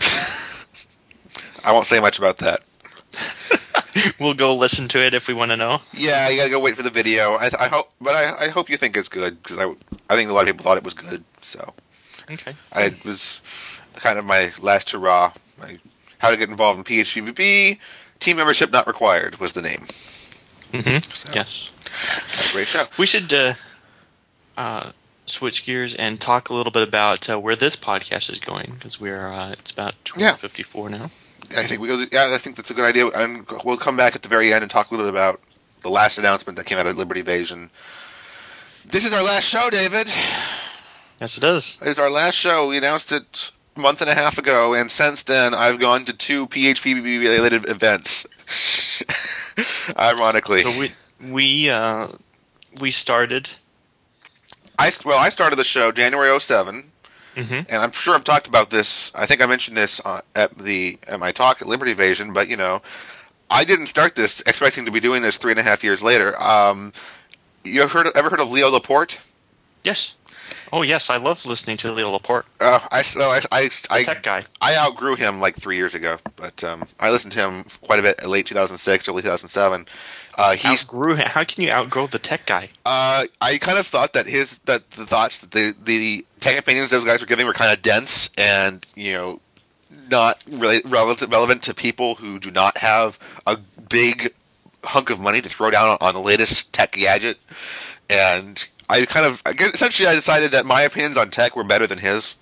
I won't say much about that. We'll go listen to it if we want to know. Yeah, you gotta go wait for the video. I, I hope, but I, I hope you think it's good because I, I think a lot of people thought it was good. So okay, I it was kind of my last hurrah. My, How to get involved in P H P B B, team membership not required was the name. Mm-hmm. So, yes. A great show. We should uh, uh, switch gears and talk a little bit about uh, where this podcast is going because we're uh, it's about twelve fifty-four yeah. now. I think we yeah I think that's a good idea, and we'll come back at the very end and talk a little bit about the last announcement that came out of Liberty Invasion. This is our last show, David. Yes, it is. It's our last show. We announced it month and a half ago, and since then I've gone to two P H P B B related events. Ironically, so we we uh, we started. I well, I started the show January oh seven, mm-hmm. and I'm sure I've talked about this. I think I mentioned this uh, at the at my talk at Liberty Invasion, but you know, I didn't start this expecting to be doing this three and a half years later. Um, you ever heard of, ever heard of Leo Laporte? Yes. Oh yes, I love listening to Leo Laporte. Uh, I, well, I, I, I, tech guy. I outgrew him like three years ago, but um, I listened to him quite a bit late two thousand six, early two thousand seven. Uh, he's outgrew him. How can you outgrow the tech guy? Uh, I kind of thought that his that the thoughts that the the tech opinions those guys were giving were kind of dense and you know not really relevant relevant to people who do not have a big hunk of money to throw down on, on the latest tech gadget. And I kind of, I guess essentially I decided that my opinions on tech were better than his.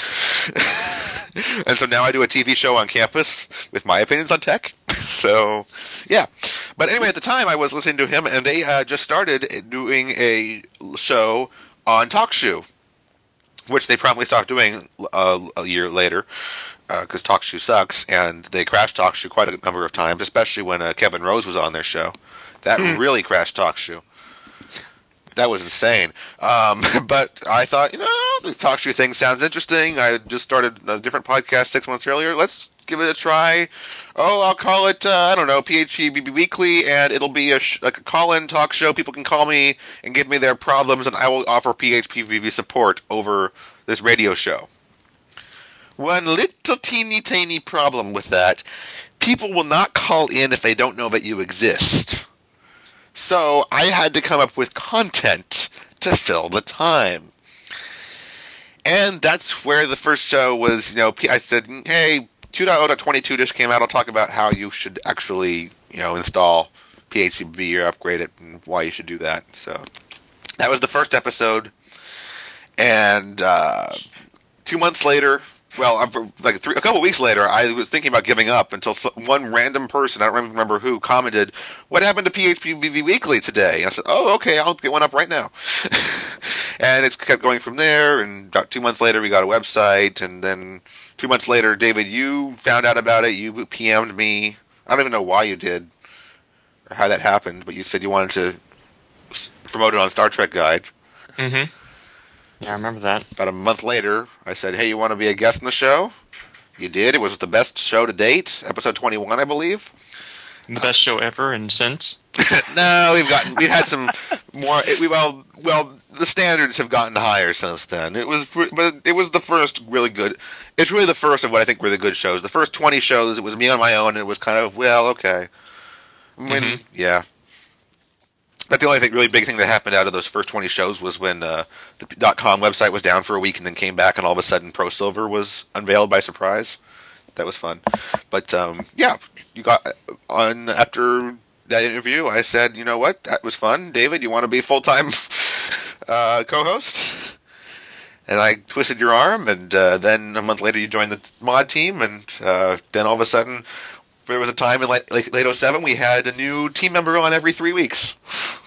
And so now I do a T V show on campus with my opinions on tech. So, yeah. But anyway, at the time I was listening to him, and they uh, just started doing a show on TalkShoe, which they promptly stopped doing uh, a year later because uh, TalkShoe sucks, and they crashed TalkShoe quite a number of times, especially when uh, Kevin Rose was on their show. That mm. really crashed TalkShoe. That was insane. Um, but I thought, you know, the TalkShoe thing sounds interesting. I just started a different podcast six months earlier. Let's give it a try. Oh, I'll call it, uh, I don't know, P H P B B Weekly, and it'll be a sh- like a call-in talk show. People can call me and give me their problems, and I will offer P H P B B support over this radio show. One little teeny tiny problem with that, people will not call in if they don't know that you exist. So I had to come up with content to fill the time. And that's where the first show was, you know, I said, hey, two point oh point twenty-two just came out. I'll talk about how you should actually, you know, install P H P B B or upgrade it and why you should do that. So that was the first episode. And uh, two months later, well, like three, a couple weeks later, I was thinking about giving up until one random person, I don't remember who, commented, what happened to P H P B B Weekly today? And I said, oh, okay, I'll get one up right now. And it's kept going from there, and about two months later, we got a website, and then two months later, David, you found out about it, you P M'd me. I don't even know why you did, or how that happened, but you said you wanted to promote it on Star Trek Guide. Mm-hmm. Yeah, I remember that. About a month later, I said, hey, you want to be a guest in the show? You did. It was the best show to date, episode twenty-one, I believe. The best show ever, and since. No, we've gotten we've had some more. We well well the standards have gotten higher since then. It was but it was the first really good. It's really the first of what I think were the good shows. The first twenty shows, it was me on my own, and it was kind of well okay. I mean, Mhm. yeah. But the only thing, really big thing that happened out of those first twenty shows was when uh, the .com website was down for a week and then came back, and all of a sudden Pro Silver was unveiled by surprise. That was fun. But um, yeah, you got on after that interview. I said, you know what, that was fun. David, you want to be full time uh, co-host? And I twisted your arm, and uh, then a month later you joined the mod team, and uh, then all of a sudden there was a time in like, like late oh seven we had a new team member on every three weeks.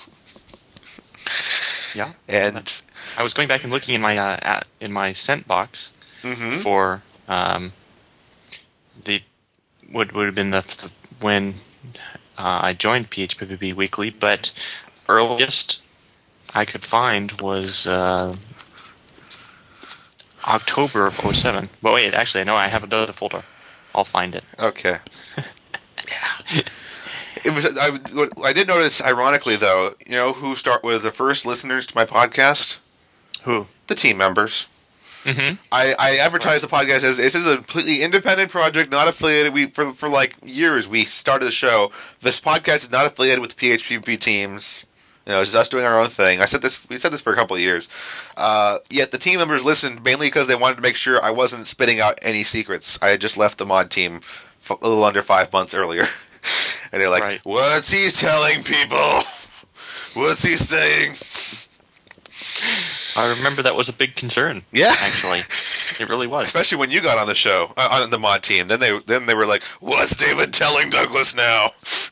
Yeah. And I was going back and looking in my uh, at, in my sent box mhm. for um, the would would have been the, the when uh, I joined P H P P B Weekly, but earliest I could find was uh, October of oh seven. But wait, actually, no, I have another folder. I'll find it. Okay. Yeah. It was. I, I did notice, ironically, though. You know who start were the first listeners to my podcast? Who? The team members. Mm-hmm. I, I advertised the podcast as this is a completely independent project, not affiliated. We for for like years we started the show. This podcast is not affiliated with the P H P P teams. You know, it's just us doing our own thing. I said this. We said this for a couple of years. Uh, yet the team members listened mainly because they wanted to make sure I wasn't spitting out any secrets. I had just left the mod team a little under five months earlier, and they're like, Right. "What's he telling people? What's he saying?" I remember that was a big concern. Yeah. Actually, it really was. Especially when you got on the show, uh, on the mod team. Then they then they were like, "What's David telling Douglas now?"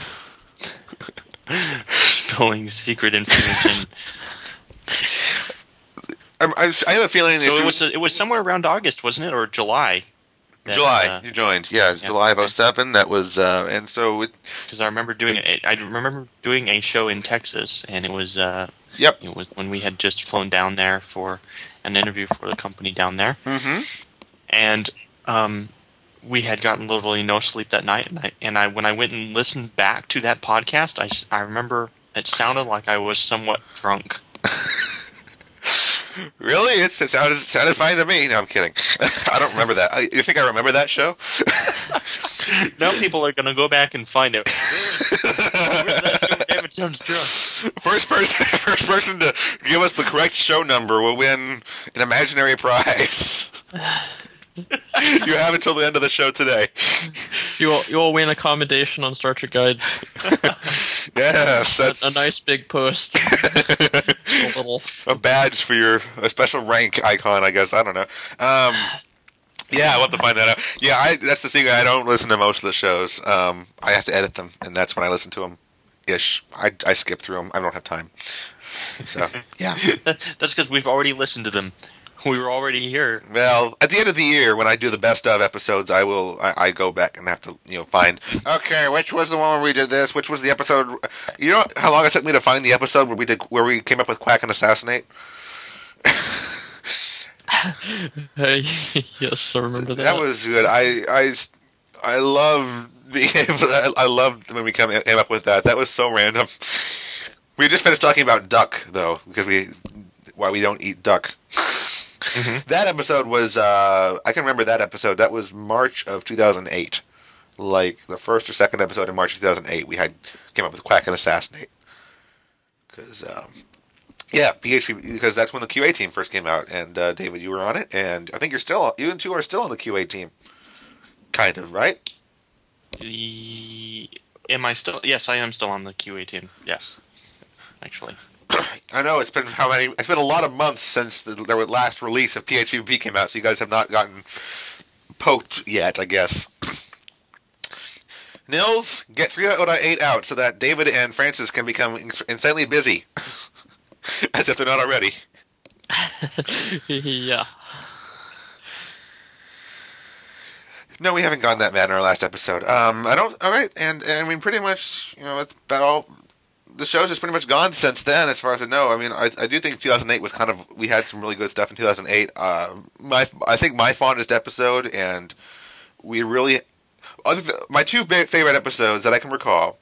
Spilling secret information. I, I, I have a feeling. So it was it was somewhere around August, wasn't it, or July? that, July. uh, you joined, yeah, it was yeah, July of okay. oh seven. That was, uh, and so it, Because I remember doing a, I remember doing a show in Texas, and it was uh, yep. it was when we had just flown down there for an interview for the company down there, Mm-hmm. and um, we had gotten literally no sleep that night. And I and I when I went and listened back to that podcast, I, s- I remember it sounded like I was somewhat drunk. Really? It's, it sounded, sounded fine to me. No, I'm kidding. I don't remember that. I, you think I remember that show? Now people are gonna go back and find it. Where's that show? David sounds drunk. First person, first person to give us the correct show number will win an imaginary prize. You have until the end of the show today. You will, you will win a commendation on Star Trek Guide. Yes, A, that's a nice big post. A little. a badge for your a special rank icon, I guess. I don't know. Um, yeah, I'll have to find that out. Yeah, I, that's the thing. I don't listen to most of the shows. Um, I have to edit them, and that's when I listen to them. Ish. I, I skip through them. I don't have time. So yeah. That's because we've already listened to them. We were already here. Well, at the end of the year, when I do the best of episodes, I will. I, I go back and have to, you know, find. Okay, which was the one where we did this? Which was the episode? You know how long it took me to find the episode where we did where we came up with Quack and Assassinate? Hey, yes, I remember that. That was good. I I I love being able. I, I loved when we came, came up with that. That was so random. We just finished talking about duck though, because we why we don't eat duck. Mm-hmm. That episode was, uh, I can remember that episode. That was March of two thousand eight. Like, the first or second episode in March of two thousand eight, we had came up with Quack and Assassinate. Because, um, yeah, P H P, because that's when the Q A team first came out. And, uh, David, you were on it. And I think you're still, you and two are still on the Q A team. Kind of, right? E- Am I still? Yes, I am still on the Q A team. Yes, actually. I know, it's been how many, it's been a lot of months since the, the last release of P H P P came out, so you guys have not gotten poked yet, I guess. Nils, get three point oh eight out so that David and Francis can become insanely busy. As if they're not already. Yeah. No, we haven't gone that mad in our last episode. Um, I don't, alright, and, and I mean, pretty much, you know, it's about all, the show's just pretty much gone since then, as far as I know. I mean, I, I do think two thousand eight was kind of, we had some really good stuff in two thousand eight. Uh, my, I think my fondest episode, and we really, other th- my two fa- favorite episodes that I can recall.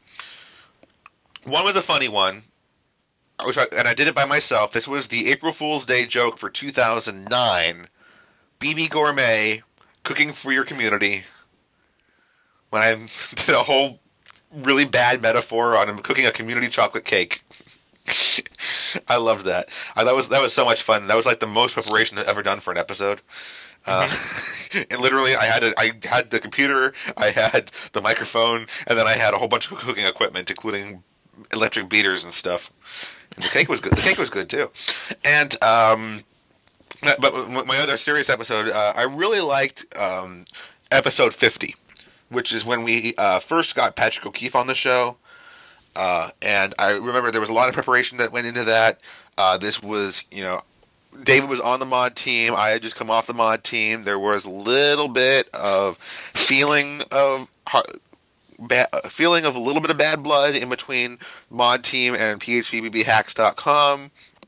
One was a funny one, which I, and I did it by myself. This was the April Fool's Day joke for two thousand nine. B B Gourmet, cooking for your community. When I did a whole really bad metaphor on cooking a community chocolate cake. I loved that. I, that was that was so much fun. That was like the most preparation I've ever done for an episode. Uh, and literally, I had a, I had the computer, I had the microphone, and then I had a whole bunch of cooking equipment, including electric beaters and stuff. And the cake was good. The cake was good too. And um, but my other serious episode, uh, I really liked um, episode fifty, which is when we uh, first got Patrick O'Keefe on the show. Uh, and I remember there was a lot of preparation that went into that. Uh, this was, you know, David was on the mod team. I had just come off the mod team. There was a little bit of feeling of bad, feeling of a little bit of bad blood in between mod team and P H P B B hacks dot com.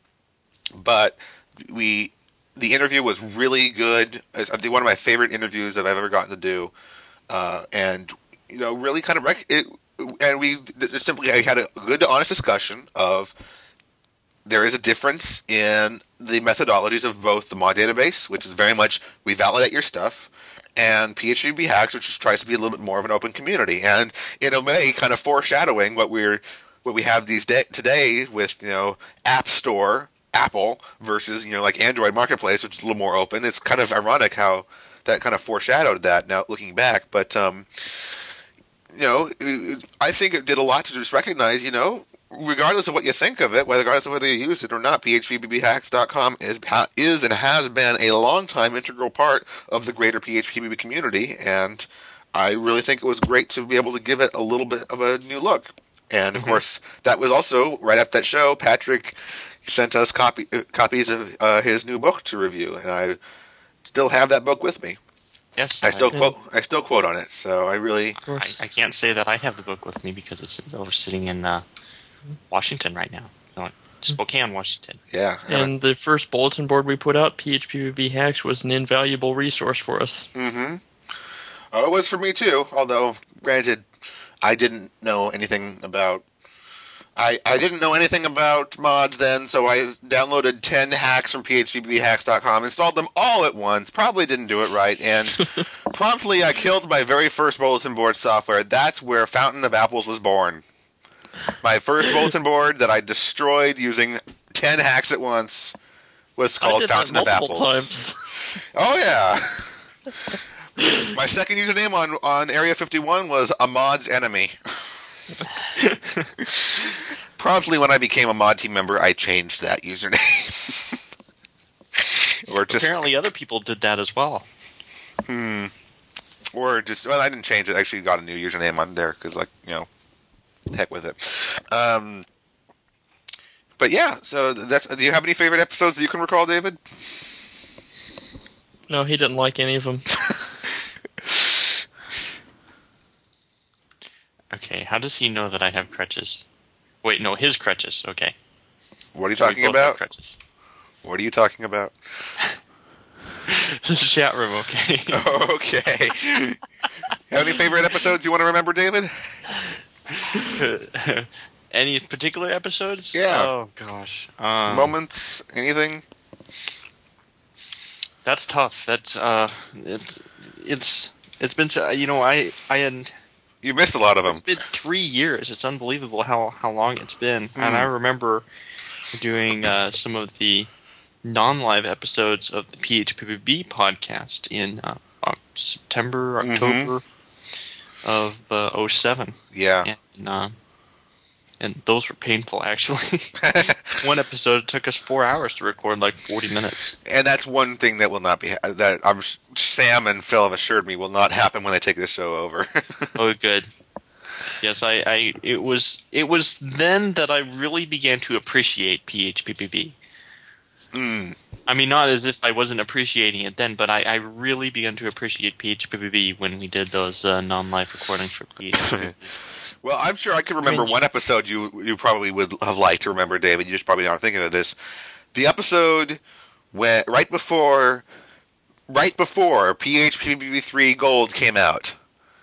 But we, the interview was really good. It's, I think one of my favorite interviews that I've ever gotten to do. Uh, and, you know, really kind of rec- it. And we just simply had a good, honest discussion of there is a difference in the methodologies of both the mod database, which is very much we validate your stuff, and P H P B Hacks, which just tries to be a little bit more of an open community. And in a way, kind of foreshadowing what we're what we have these day, today with, you know, App Store, Apple versus, you know, like Android Marketplace, which is a little more open. It's kind of ironic how that kind of foreshadowed that now looking back, but. Um, You know, I think it did a lot to just recognize, you know, regardless of what you think of it, regardless of whether you use it or not, P H P B B hacks dot com is is and has been a long-time integral part of the greater P H P B B community, and I really think it was great to be able to give it a little bit of a new look. And, of mm-hmm. course, that was also, right after that show, Patrick sent us copy, uh, copies of uh, his new book to review, and I still have that book with me. Yes, I still I, quote. I still quote on it, so I really. I, I can't say that I have the book with me because it's over sitting in uh, Washington right now, no, Spokane, Washington. Yeah, and the first bulletin board we put out, P H P B B Hacks, was an invaluable resource for us. Mm-hmm. Oh, it was for me too. Although, granted, I didn't know anything about. I, I didn't know anything about mods then, so I downloaded ten hacks from P H P B B hacks dot com, installed them all at once, probably didn't do it right, and promptly I killed my very first bulletin board software. That's where Fountain of Apples was born. My first bulletin board that I destroyed using ten hacks at once was called I did Fountain that of Apples. times. Oh, yeah. My second username on, on Area fifty-one was A Mod's Enemy. Promptly, when I became a mod team member, I changed that username. Or just apparently, other people did that as well. Hmm. Or just well, I didn't change it. I actually got a new username on there because, like, you know, heck with it. Um. But yeah, so that's. Do you have any favorite episodes that you can recall, David? No, he didn't like any of them. Okay, how does he know that I have crutches? Wait, no, his crutches. Okay. What are you so talking about? Crutches. What are you talking about? The chat room, okay. Okay. Have any favorite episodes you want to remember, David? Any particular episodes? Yeah. Oh, gosh. Um, Moments? Anything? That's tough. That's, uh, it's, it's, it's been, you know, I, I had... You missed a lot of them. It's been three years. It's unbelievable how, how long it's been. Mm. And I remember doing uh, some of the non-live episodes of the P H P B B podcast in uh, September, October mm-hmm. of uh, oh seven. Yeah. And, uh, and those were painful, actually. One episode took us four hours to record, like forty minutes. And that's one thing that will not be that I'm Sam and Phil have assured me will not happen when they take this show over. Oh, good. Yes, I, I. It was. It was then that I really began to appreciate P H P B B. Mm. I mean, not as if I wasn't appreciating it then, but I, I really began to appreciate P H P B B when we did those uh, non-live recordings for P H P B B. Well, I'm sure I could remember one episode you you probably would have liked to remember, David. You just probably aren't thinking of this. The episode when right before, right before P H P B B three Gold came out,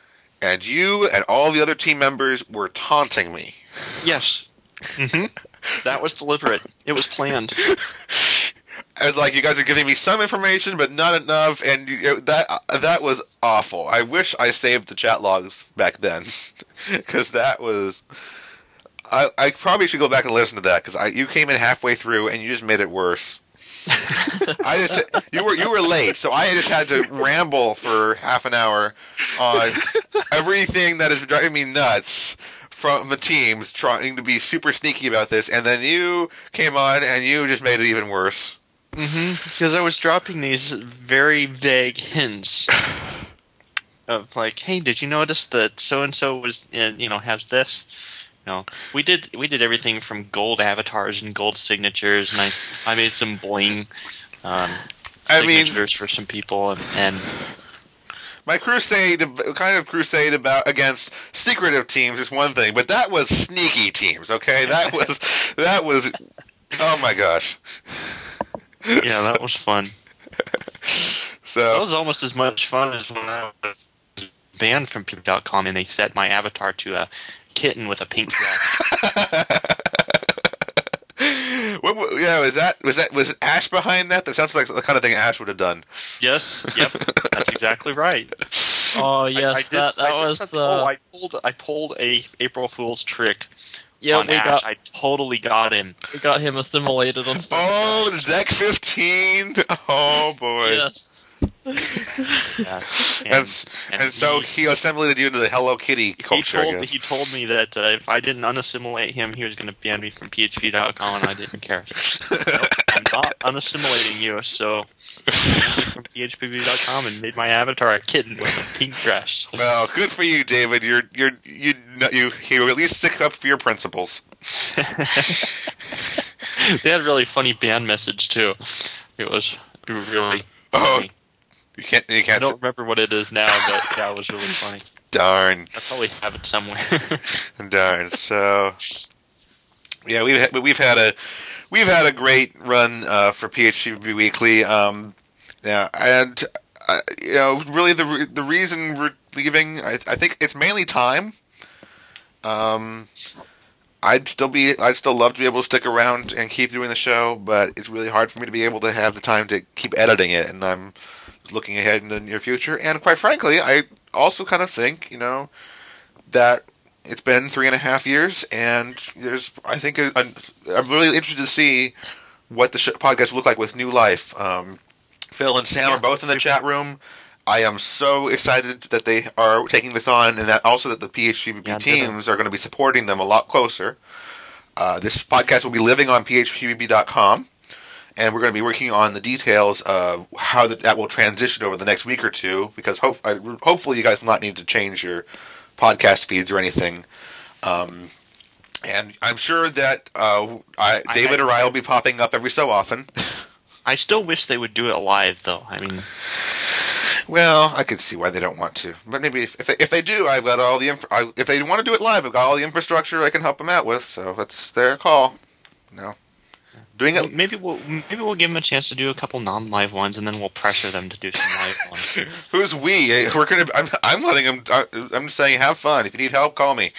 and you and all the other team members were taunting me. Yes. Mm-hmm. That was deliberate. It was planned. I was like, you guys are giving me some information, but not enough, and you know, that that was awful. I wish I saved the chat logs back then, because that was. I I probably should go back and listen to that because I you came in halfway through and you just made it worse. I just you were you were late, so I just had to ramble for half an hour on everything that is driving me nuts from the teams trying to be super sneaky about this, and then you came on and you just made it even worse. Mm-hmm. Because I was dropping these very vague hints of like, hey, did you notice that so and so was uh, you know has this? No, we did. We did everything from gold avatars and gold signatures, and I, I made some bling um, I mean, signatures for some people, and, and my crusade, kind of crusade about against secretive teams is one thing, but that was sneaky teams. Okay, that was that was. Oh my gosh. Yeah, that was fun. So that was almost as much fun as when I was banned from P dot com and they set my avatar to a kitten with a pink dress. What, yeah, was that was that was Ash behind that? That sounds like the kind of thing Ash would have done. Yes, yep, that's exactly right. Oh yes, I, I did, that, that I did was. something- Uh, oh, I pulled I pulled a April Fool's trick yeah, on we Ash. got I totally got him. we got him assimilated on. Oh, the deck fifteen. Oh boy. Yes. Yes. And, and, and so he assimilated you into the Hello Kitty He culture, I told, guess. he told me that uh, if I didn't unassimilate him, he was going to ban me from P H P dot com, and I didn't care. So, nope, I'm not unassimilating you, so I banned me from P H P dot com and made my avatar a kitten with a pink dress. Well, good for you, David. You're you're you you you at least stick up for your principles. They had a really funny ban message, too. It was really Oh, funny. you can't you I can't. don't remember what it is now, but yeah, it was really funny. Darn, I probably have it somewhere. darn. So, yeah, we've had, we've had a we've had a great run uh, for P H P Weekly. Um, yeah, and uh, you know, really the re- the reason we're leaving, I, I think it's mainly time. Um, I'd still be, I'd still love to be able to stick around and keep doing the show, but it's really hard for me to be able to have the time to keep editing it, and I'm looking ahead in the near future. And quite frankly, I also kind of think, you know, that it's been three and a half years, and there's, I think, a, a, I'm really interested to see what the sh- podcast will look like with new life. Um, Phil and Sam Yeah. are both in the chat room. I am so excited that they are taking this on, and that also that the P H P V P Yeah, teams are going to be supporting them a lot closer. Uh, this podcast will be living on P H P V P dot com, and we're going to be working on the details of how that, that will transition over the next week or two, because hope, I, hopefully you guys will not need to change your podcast feeds or anything. Um, and I'm sure that uh, I, I- David I- or I will be popping up every so often. I still wish they would do it live, though. I mean, Well, I could see why they don't want to, but maybe if if they, if they do, I've got all the inf- I, if they want to do it live, I've got all the infrastructure I can help them out with. So that's their call. No, doing it. maybe we'll maybe we'll give them a chance to do a couple non-live ones, and then we'll pressure them to do some live ones. Who's we? Eh, We're gonna. I'm, I'm letting them. I'm just saying, have fun. If you need help, call me.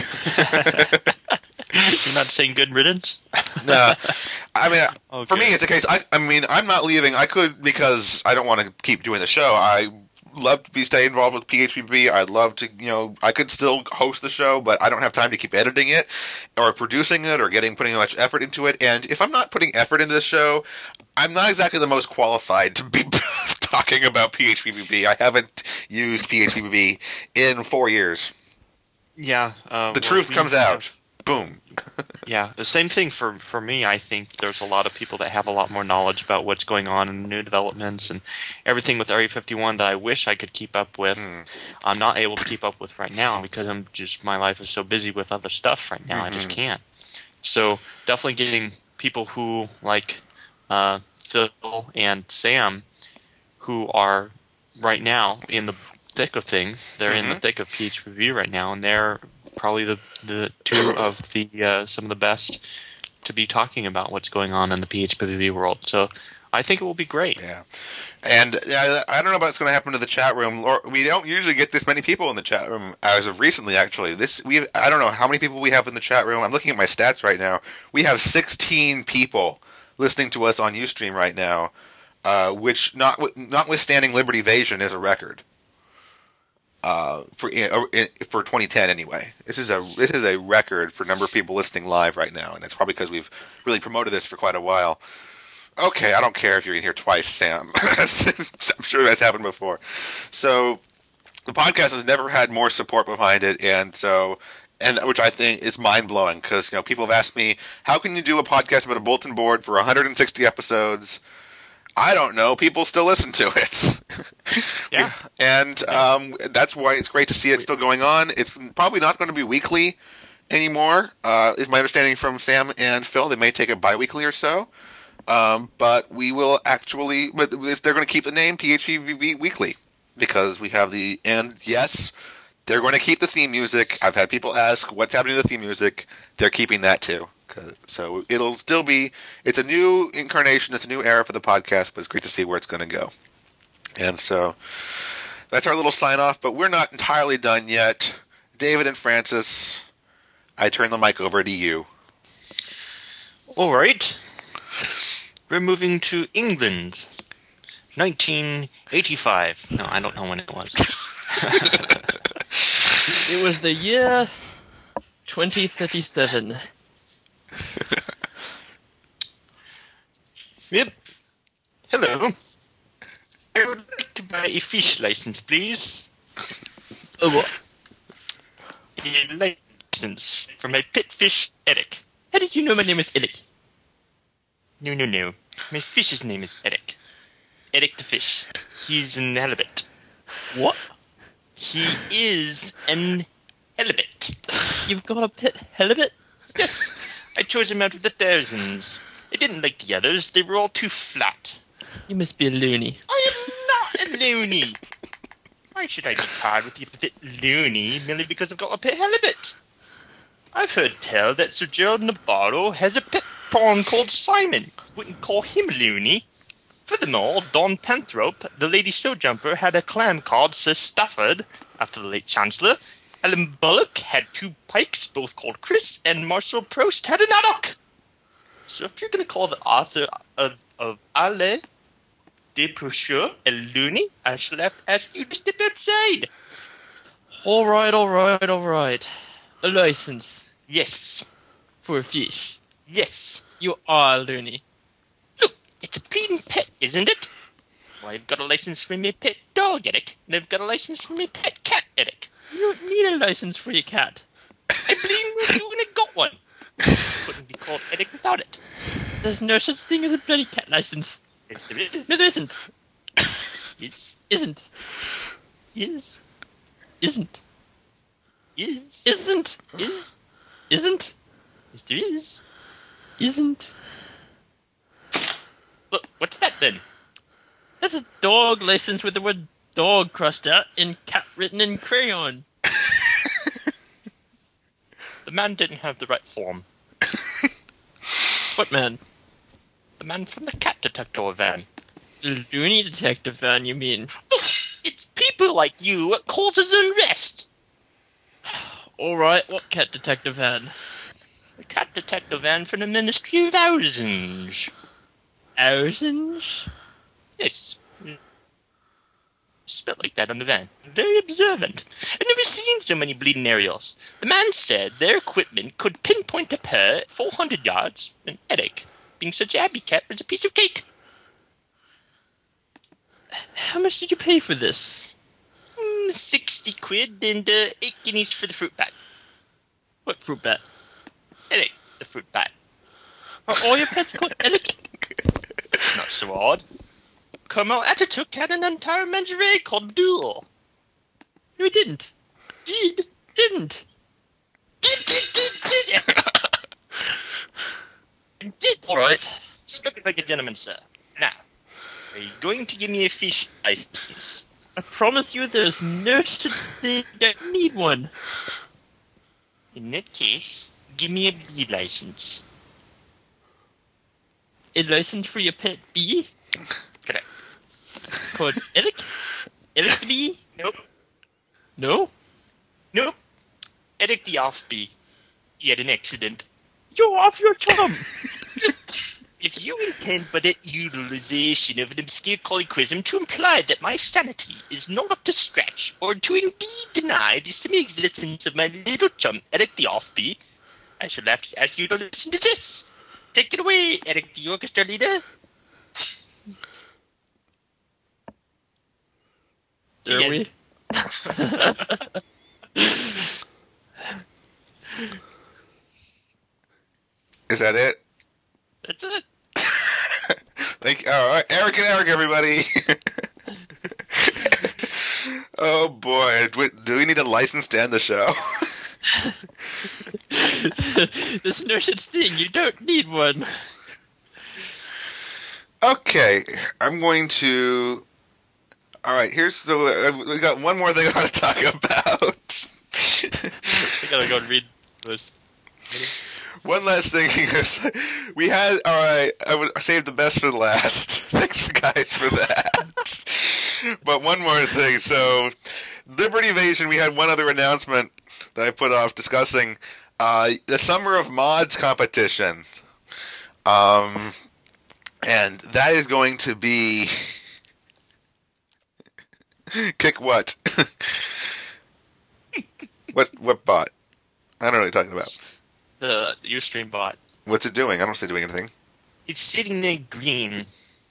You're not saying good riddance? No, I mean, Okay. for me, it's the case. I, I mean, I'm not leaving. I could because I don't want to keep doing the show. I love to be stay involved with P H P B. I'd love to, you know, I could still host the show, but I don't have time to keep editing it or producing it or getting putting much effort into it. And if I'm not putting effort into the show, I'm not exactly the most qualified to be talking about P H P B. I haven't used P H P B in four years. Yeah. Uh, The well, truth we comes have- out. Boom. Yeah, the same thing for, for me. I think there's a lot of people that have a lot more knowledge about what's going on in new developments and everything with Area fifty-one that I wish I could keep up with. Mm. I'm not able to keep up with right now because I'm just my life is so busy with other stuff right now. I just can't. So definitely getting people who like uh, Phil and Sam, who are right now in the thick of things. They're in the Mhm. thick of P H P V right now, and they're probably the, the two of the uh, some of the best to be talking about what's going on in the P H P V world. So I think it will be great. Yeah. And yeah, I don't know about what's going to happen to the chat room. We don't usually get this many people in the chat room as of recently, actually. This we I don't know how many people we have in the chat room. I'm looking at my stats right now. We have sixteen people listening to us on Ustream right now, uh, which, not, notwithstanding Liberty Vasion, is a record. Uh, for for twenty ten anyway. This is a this is a record for number of people listening live right now, and that's probably because we've really promoted this for quite a while. Okay, I don't care if you're in here twice, Sam. I'm sure that's happened before. So the podcast has never had more support behind it, and so and which I think is mind blowing because you know people have asked me, how can you do a podcast about a bulletin board for one hundred sixty episodes? I don't know. People still listen to it. Yeah. And um, that's why it's great to see it still going on. It's probably not going to be weekly anymore, uh, is my understanding from Sam and Phil. They may take it bi-weekly or so. Um, but we will actually, but they're going to keep the name P H P V B Weekly because we have the, and yes, they're going to keep the theme music. I've had people ask, what's happening to the theme music? They're keeping that too. So it'll still be, it's a new incarnation, it's a new era for the podcast, but it's great to see where it's going to go. And so that's our little sign off, but we're not entirely done yet. David and Francis, I turn the mic over to you. All right. We're moving to England. nineteen eighty-five. No, I don't know when it was. It was the year twenty thirty-seven. Yep. Hello. I would like to buy a fish license, please. Oh, what? A license for my pet fish, Eric. How did you know my name is Eric? No, no, no. My fish's name is Eric. Eric the fish. He's an halibut. What? He is an halibut. You've got a pet halibut? Yes. I chose him out of the thousands. I didn't like the others. They were all too flat. You must be a loony. I am not a loony. Why should I be tied with the epithet loony merely because I've got a pet halibut? I've heard tell that Sir Gerald Navarro has a pet prawn called Simon. Wouldn't call him loony. Furthermore, Don Panthrope, the Lady Showjumper, had a clam called Sir Stafford, after the late Chancellor. Alan Bullock had two pikes, both called Chris, and Marcel Proust had an addock. So if you're going to call the author of, of Allez de Pêcheurs a loony, I shall have to ask you to step outside. All right, all right, all right. A license Yes. for a fish. Yes. You are a loony. Look, it's a bleeding pet, isn't it? Well, I've got a license for my pet dog, Eric, and I've got a license for my pet cat, Eric. You don't need a license for your cat. I bleeding with you and I got one. Couldn't be called Eric without it. There's no such thing as a bloody cat license. Yes, there is. No, there isn't. Yes. Isn't. Is. Isn't. Is. Isn't. Is. Isn't. Yes, there is. Isn't. Look, what's that then? That's a dog license with the word dog crossed out and cat written in crayon. The man didn't have the right form. What man? The man from the cat detector van. The loony detective van, you mean? Look, it's people like you that causes unrest. Alright, what cat detective van? The cat detector van from the Ministry of Housing. Thousands? Yes. Spelled like that on the van. Very observant. I've never seen so many bleeding aerials. The man said their equipment could pinpoint a pair at four hundred yards, and Eric, being such a happy cat, was a piece of cake. How much did you pay for this? Mm, sixty quid and uh, eight guineas for the fruit bat. What fruit bat? Eric, the fruit bat. Are all your pets called Eric? It's not so odd. Kemal Atatürk had an entire menagerie called Abdul. No, he didn't. Did. Didn't. Did, did, did, did. Did. Alright. Spoken like a gentleman, sir. Now, are you going to give me a fish license? I promise you there's no such thing. I don't need one. In that case, give me a bee license. a license for your pet bee? Correct. Called Eric? Eric the bee? Nope. No? Nope. Eric the Offbee. He had an accident. You're off your chum! If you intend by that utilization of an obscure colloquialism to imply that my sanity is not up to scratch, or to indeed deny the semi-existence of my little chum, Eric the Offbee, I shall have to ask you to listen to this. Take it away, Eric the orchestra leader. Dare Yeah. we? Is that it? That's it. Thank you. All right, Eric and Eric, everybody. Oh boy, do we, do we need a license to end the show? There's no such thing. You don't need one. Okay, I'm going to. All right, here's so uh, we got one more thing I want to talk about. I gotta go and read this. One last thing, we had. All right, I would I saved the best for the last. Thanks, for guys, for that. But one more thing. So, Liberty Invasion. We had one other announcement that I put off discussing. Uh, the Summer of Mods competition. Um, and that is going to be. Kick what? what what bot? I don't know what you're talking about. The Ustream bot. What's it doing? I don't see it doing anything. It's sitting there green.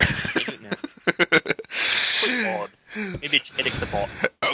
Odd. Maybe it's Eric the bot.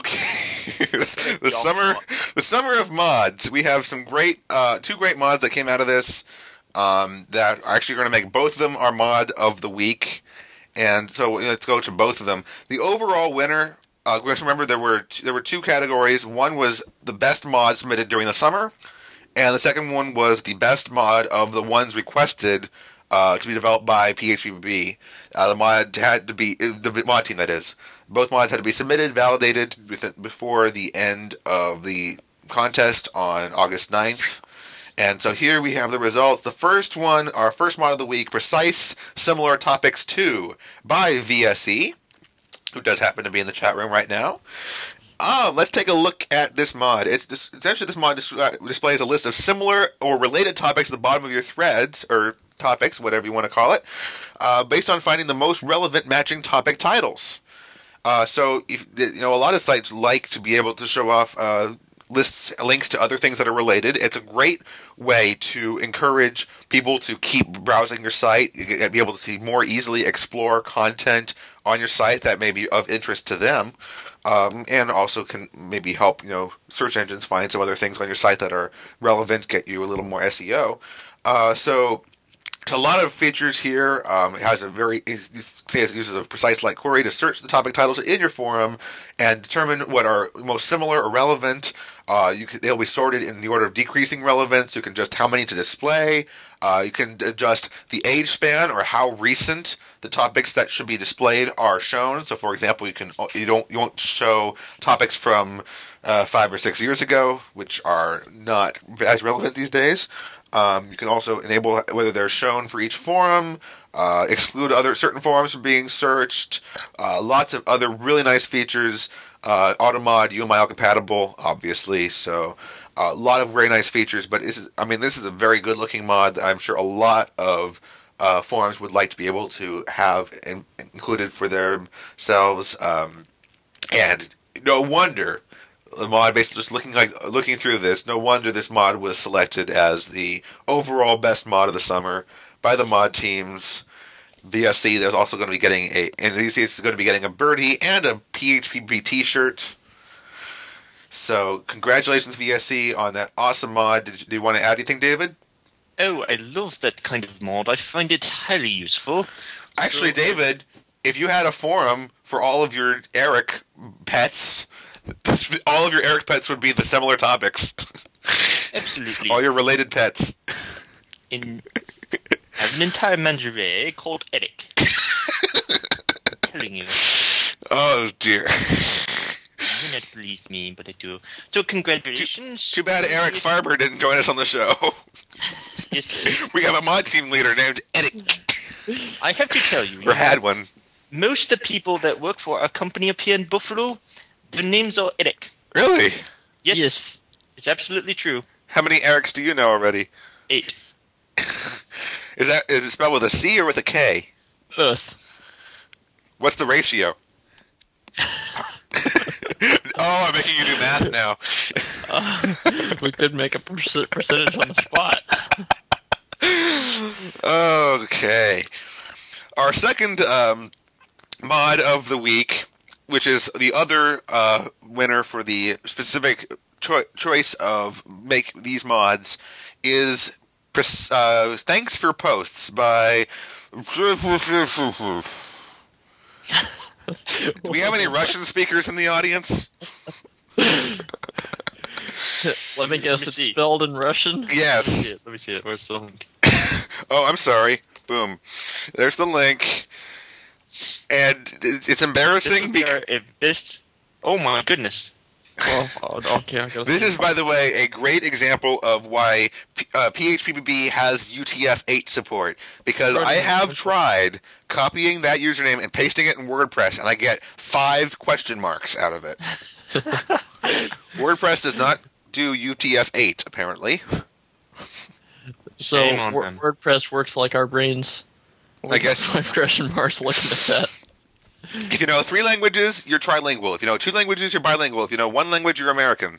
Okay. the, the summer the summer of mods. We have some great uh, two great mods that came out of this um, that are actually going to make both of them our mod of the week. And so let's go to both of them. The overall winner, uh, we have to remember there were there were two categories. One was the best mod submitted during the summer, and the second one was the best mod of the ones requested uh, to be developed by P H P B B. Uh, the mod had to be the mod team, that is. Both mods had to be submitted, validated before the end of the contest on August ninth. And so here we have the results. The first one, our first mod of the week, Precise Similar Topics two by V S E, who does happen to be in the chat room right now. Uh, let's take a look at this mod. It's just, essentially this mod dis- uh, displays a list of similar or related topics at the bottom of your threads, or topics, whatever you want to call it, uh, based on finding the most relevant matching topic titles. Uh, so, if, you know, a lot of sites like to be able to show off uh, lists, links to other things that are related. It's a great way to encourage people to keep browsing your site, be able to more easily explore content on your site that may be of interest to them, um, and also can maybe help, you know, search engines find some other things on your site that are relevant, get you a little more S E O. Uh, so. A lot of features here. Um, it has a very it uses a precise light query to search the topic titles in your forum and determine what are most similar or relevant. Uh, you can, they'll be sorted in the order of decreasing relevance. You can adjust how many to display. Uh, you can adjust the age span or how recent the topics that should be displayed are shown. So, for example, you can you don't you won't show topics from uh, five or six years ago, which are not as relevant these days. Um, you can also enable whether they're shown for each forum, uh, exclude other certain forums from being searched, uh, lots of other really nice features, uh, AutoMod, U M I L compatible, obviously, so uh, a lot of very nice features, but this is, I mean, this is a very good looking mod that I'm sure a lot of uh, forums would like to be able to have in, included for themselves, um, and no wonder the mod, basically just looking like looking through this, no wonder this mod was selected as the overall best mod of the summer by the mod teams. V S C, there's also going to be getting a, and V S C is going to be getting a birdie and a P H P B t-shirt. So, congratulations, V S C, on that awesome mod. Did you, do you want to add anything, David? Oh, I love that kind of mod. I find it highly useful. Actually, So- David, if you had a forum for all of your Eric pets, all of your Eric pets would be the similar topics. Absolutely. All your related pets. In I have an entire menagerie called Eric. I'm telling you. Oh, dear. You may not believe me, but I do. So congratulations. Too bad Eric Farber didn't join us on the show. Yes. We have a mod team leader named Eric. I have to tell you, you or had one. most of the people that work for our company up here in Buffalo, their names are Eric. Really? Yes, Yes. it's absolutely true. How many Erics do you know already? Eight. Is that is it spelled with a C or with a K? Both. What's the ratio? Oh, I'm making you do math now. Uh, we could make a perc- percentage on the spot. Okay. Our second um, mod of the week, which is the other uh, winner for the specific cho- choice of make these mods, is uh, Thanks for Posts by... Do we have any Russian speakers in the audience? Let me guess, me it's see. spelled in Russian? Let me Yes. see it. Let me see it. Where's the link? Oh, I'm sorry. Boom. There's the link. And it's it's embarrassing This, because... is our- if this. Oh my goodness. Oh, oh, okay, I guess. This is, by the way, a great example of why P- uh, P H P B B has U T F eight support. Because I have tried copying that username and pasting it in WordPress, and I get five question marks out of it. WordPress does not do U T F eight, apparently. So, Shame on Wor- them. WordPress works like our brains. I guess- Five question marks looking at that. If you know three languages, you're trilingual. If you know two languages, you're bilingual. If you know one language, you're American.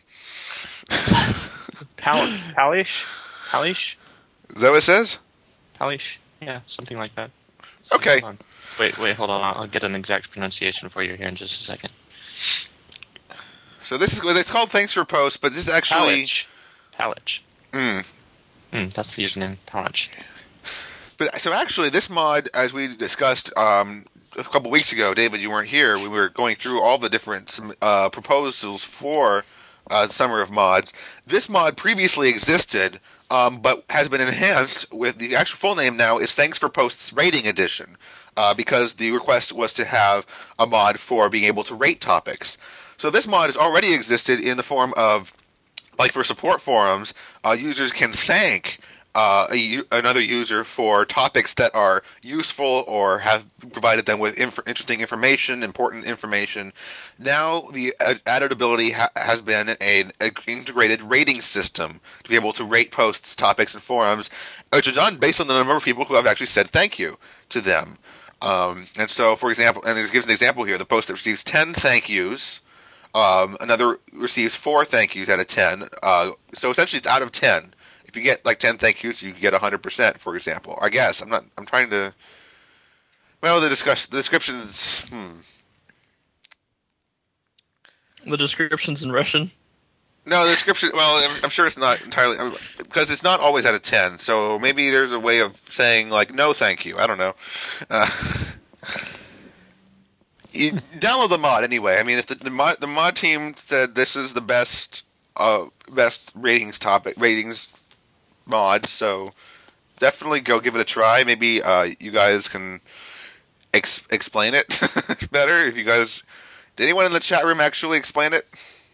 Pal- Palish? Palish? Is that what it says? Palish? Yeah, something like that. Okay. Hold on. Wait, wait, hold on. I'll I'll get an exact pronunciation for you here in just a second. So this is it's called Thanks for Posts, but this is actually... Palish. Palish. Mm. Mm, that's the username. Palish. But so actually, this mod, as we discussed um, a couple weeks ago, David, you weren't here. We were going through all the different uh, proposals for uh, Summer of Mods. This mod previously existed, um, but has been enhanced with the actual full name now is Thanks for Posts Rating Edition, uh, because the request was to have a mod for being able to rate topics. So this mod has already existed in the form of, like for support forums, uh, users can thank uh, a, u- another user for topics that are useful or have provided them with inf- interesting information, important information. Now the uh, added ability ha- has been an integrated rating system to be able to rate posts, topics, and forums, which is done based on the number of people who have actually said thank you to them. Um, and so, for example, and it gives an example here, the post that receives ten thank yous, Um, another receives four thank yous out of ten. Uh, so essentially, it's out of ten. If you get like ten thank yous, you get a hundred percent. For example, I guess I'm not. I'm trying to. Well, the discuss the descriptions. Hmm. The description's in Russian. No, the description. Well, I'm, I'm sure it's not entirely because it's not always out of ten. So maybe there's a way of saying like no, thank you. I don't know. Uh, You download the mod anyway. I mean, if the, the mod the mod team said this is the best uh best ratings topic ratings mod, so definitely go give it a try. Maybe uh you guys can ex- explain it better. If you guys, did anyone in the chat room actually explain it?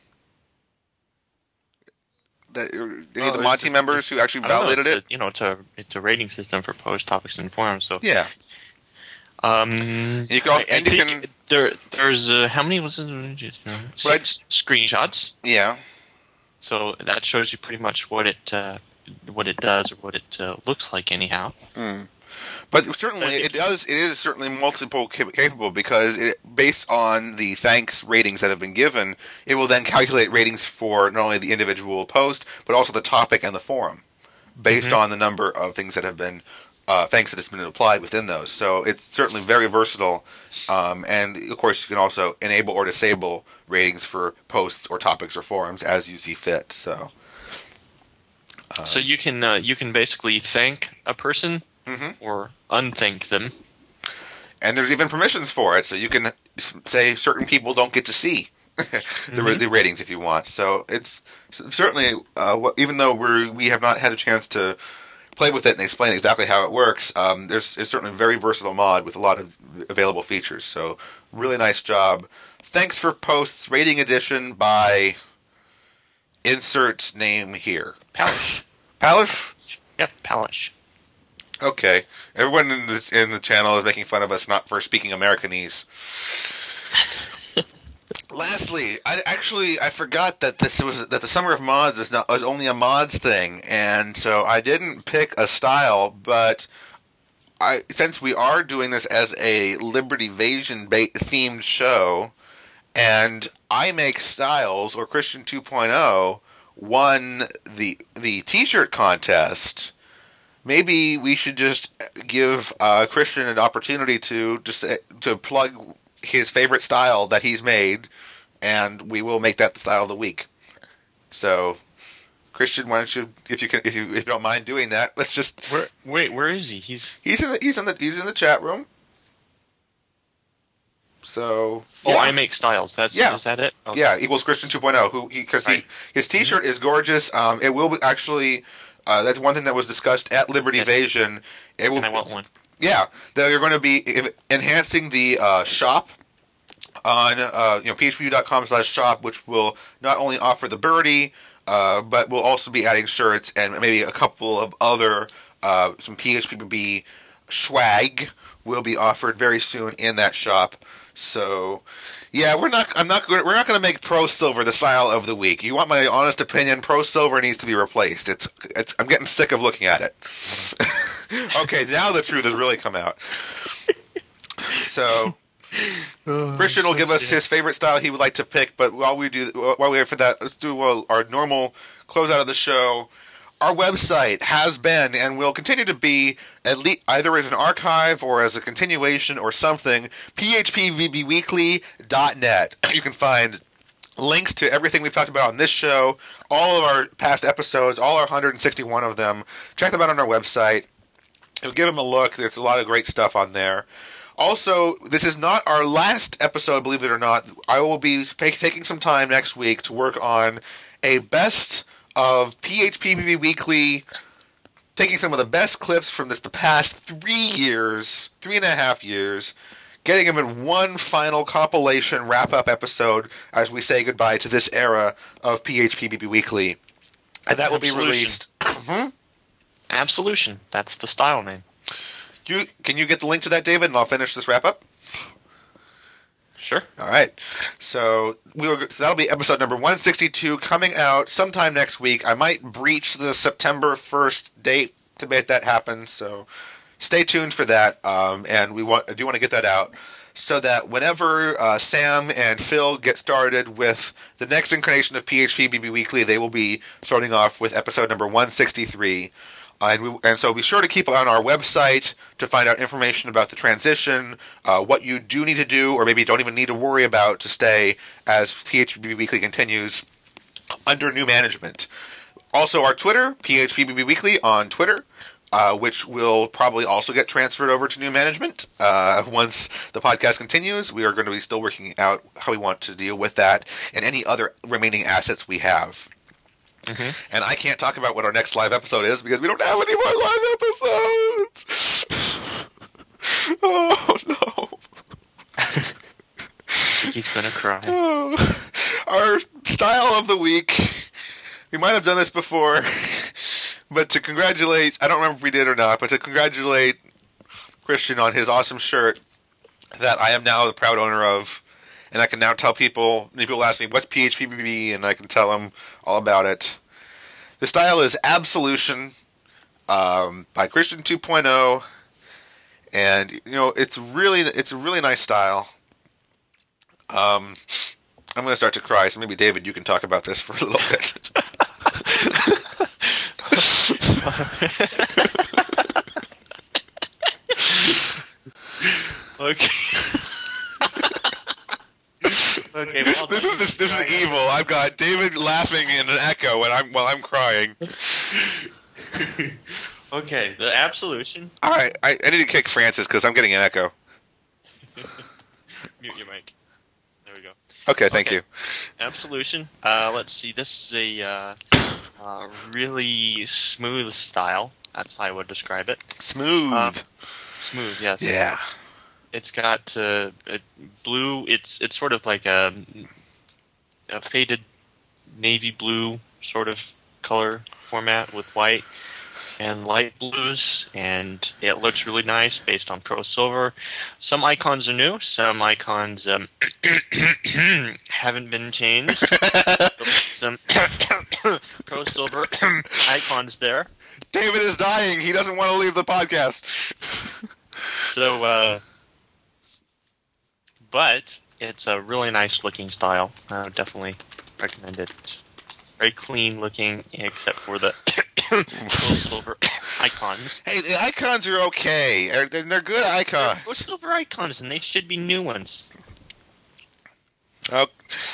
That any of the Oh, mod it's team a- members who actually I don't know, validated it's it? a- you know, it's a it's a rating system for post topics and forums. So Yeah. Um, You can also, I, I and you think can there there's uh, how many was it? Six screenshots. yeah. So that shows you pretty much what it uh, what it does or what it uh, looks like anyhow. Mm. But certainly, it does. It is certainly multiple cap- capable because it, based on the thanks ratings that have been given, it will then calculate ratings for not only the individual post but also the topic and the forum, based Mhm. on the number of things that have been uh, thanks that has been applied within those. So it's certainly very versatile, um, and of course you can also enable or disable ratings for posts or topics or forums as you see fit. So. Um, So you can uh, you can basically thank a person Mhm. or unthank them. And there's even permissions for it, so you can say certain people don't get to see the, Mhm. the ratings if you want. So it's certainly, uh, what, even though we we have not had a chance to play with it and explain exactly how it works, um, there's it's certainly a very versatile mod with a lot of available features. So really nice job. Thanks for Posts Rating Edition by insert name here. Palish. Palish? Yep, Palish. Okay. Everyone in the in the channel is making fun of us not for speaking Americanese. Lastly, I actually I forgot that this was that the Summer of Mods is not was only a mods thing, and so I didn't pick a style. But I since we are doing this as a Liberty Vasion ba- themed show, and I Make Styles or Christian two point oh won the the T-shirt contest. Maybe we should just give uh, Christian an opportunity to just to plug his favorite style that he's made, and we will make that the style of the week. So, Christian, why don't you, if you can, if you if you don't mind doing that, let's just. Where, wait, where is he? He's he's in the he's in the he's in the chat room. So. Oh, yeah. I Make Styles. That's yeah. Is that it? Okay. Yeah, equals Christian two point oh. Who because he, right. he his T-shirt is gorgeous. Um, it will be actually. Uh, that's one thing that was discussed at Liberty yes. Vasion. It will, and I want one. Yeah, they're going to be enhancing the uh, shop on uh, you know P H P dot com slash shop, which will not only offer the birdie, uh, but will also be adding shirts and maybe a couple of other uh, some P H P B B swag will be offered very soon in that shop. So. Yeah, we're not. I'm not. We're not going to make Pro Silver the style of the week. You want my honest opinion? Pro Silver needs to be replaced. It's. It's. I'm getting sick of looking at it. Okay, now the truth has really come out. So, oh, Christian will give us his favorite style he would like to pick. But while we do, while we wait for that, let's do our normal closeout of the show. Our website has been and will continue to be, at least either as an archive or as a continuation or something, P H P V B weekly dot net. You can find links to everything we've talked about on this show, all of our past episodes, all our one hundred sixty-one of them. Check them out on our website. Give them a look. There's a lot of great stuff on there. Also, this is not our last episode, believe it or not. I will be taking some time next week to work on a best of P H P V B Weekly, taking some of the best clips from this the past three years, three and a half years, getting them in one final compilation wrap-up episode as we say goodbye to this era of P H P V B Weekly. And that will be released. hmm? Absolution. That's the style name. You, can you get the link to that, David, and I'll finish this wrap-up? Sure. All right. So we were, so that'll be episode number one sixty-two coming out sometime next week. I might breach the September first date to make that happen. So stay tuned for that. Um, and we want I do want to get that out so that whenever uh, Sam and Phil get started with the next incarnation of P H P B B Weekly, they will be starting off with episode number one sixty-three. Uh, and, we, and so be sure to keep on our website to find out information about the transition, uh, what you do need to do, or maybe don't even need to worry about to stay as P H P B B Weekly continues under new management. Also, our Twitter, P H P B B Weekly on Twitter, uh, which will probably also get transferred over to new management uh, once the podcast continues. We are going to be still working out how we want to deal with that and any other remaining assets we have. Mm-hmm. And I can't talk about what our next live episode is because we don't have any more live episodes. Oh, no. He's gonna cry. Oh. Our style of the week. We might have done this before, but to congratulate, I don't remember if we did or not, but to congratulate Christian on his awesome shirt that I am now the proud owner of. And I can now tell people, people ask me, what's P H P B B? And I can tell them all about it. The style is Absolution um, by Christian two point oh. And, you know, it's really it's a really nice style. Um, I'm going to start to cry, so maybe, David, you can talk about this for a little bit. Okay. Okay, well, this is this, this is evil. I've got David laughing in an echo, and I'm while I'm crying. Okay, the Absolution. All right, I, I need to kick Francis because I'm getting an echo. Mute your mic. There we go. Okay, thank okay. you. Absolution. Uh, let's see. This is a uh, uh, really smooth style. That's how I would describe it. Smooth. Uh, smooth. Yes. Yeah. It's got uh, a blue. It's it's sort of like a, a faded navy blue sort of color format with white. and light blues, and it looks really nice based on Pro Silver. Some icons are new, some icons um, haven't been changed. Some Pro Silver icons there. David is dying. He doesn't want to leave the podcast. So, uh, but it's a really nice looking style. I would definitely recommend it. It's very clean looking, except for the Pro Silver icons. Hey, the icons are okay. They're, they're good icons. Pro Silver icons, and they should be new ones. Oh,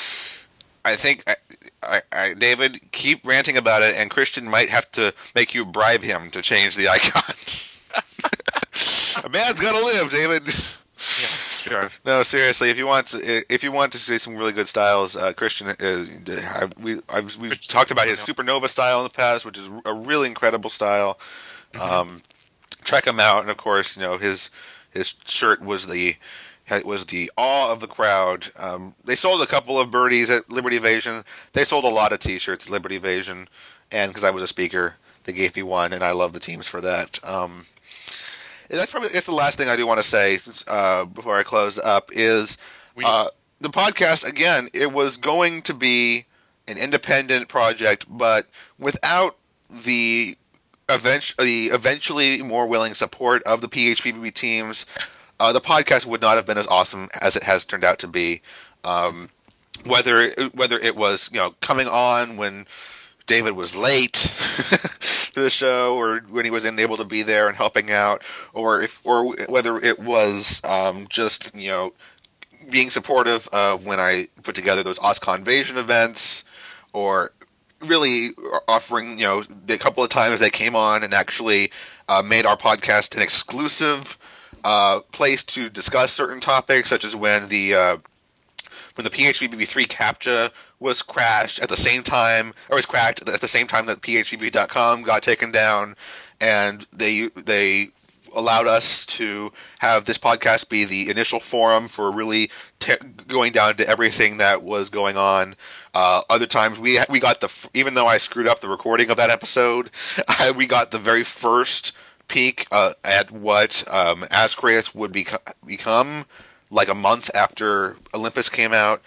I think, I, I, I, David, keep ranting about it, and Christian might have to make you bribe him to change the icons. A man's got to live, David. Yeah, sure. No, seriously, if you want to, if you want to see some really good styles, uh, Christian, uh, I, we I've, we've Christian, talked about his Supernova style in the past, which is a really incredible style. Mm-hmm. Um, check him out, and of course, you know his his shirt was the was the awe of the crowd. Um, they sold a couple of birdies at Liberty Evasion. They sold a lot of T-shirts at Liberty Evasion, and because I was a speaker, they gave me one, and I love the teams for that. Um, That's probably it's the last thing I do want to say uh, before I close up is uh, the podcast. Again, it was going to be an independent project, but without the eventually, eventually more willing support of the P H P B B teams, uh, the podcast would not have been as awesome as it has turned out to be. Um, whether whether it was you know coming on when David was late to the show, or when he was unable to be there and helping out, or if, or whether it was um, just you know being supportive of when I put together those OSCON Invasion events, or really offering you know the couple of times they came on and actually uh, made our podcast an exclusive uh, place to discuss certain topics, such as when the uh, when the P H P B B three CAPTCHA was crashed at the same time, or was cracked at the same time that P H P B B dot com got taken down, and they they allowed us to have this podcast be the initial forum for really te- going down to everything that was going on. Uh, other times we we got the even though I screwed up the recording of that episode, I, we got the very first peek uh, at what um, Ascreus would beco- become like a month after Olympus came out.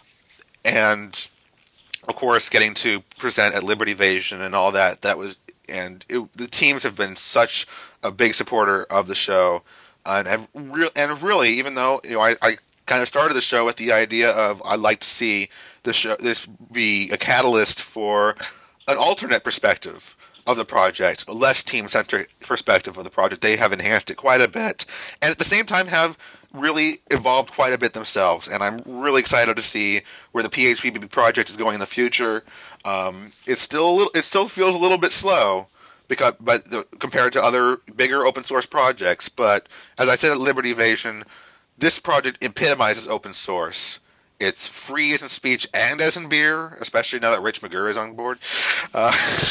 And of course, getting to present at Liberty Evasion and all that, that was, and it, the teams have been such a big supporter of the show, uh, and have re- and really, even though you know, I, I kind of started the show with the idea of I'd like to see the show this be a catalyst for an alternate perspective of the project, a less team-centric perspective of the project. They have enhanced it quite a bit, and at the same time have really evolved quite a bit themselves, and I'm really excited to see where the P H P B B project is going in the future. Um, it's still a little, it still feels a little bit slow, because but the, compared to other bigger open source projects. But as I said at Liberty Evasion, this project epitomizes open source. It's free as in speech and as in beer, especially now that Rich McGurr is on board, uh,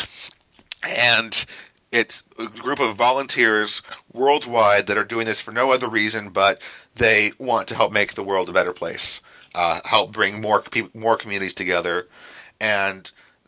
and it's a group of volunteers worldwide that are doing this for no other reason but they want to help make the world a better place, uh, help bring more more communities together. And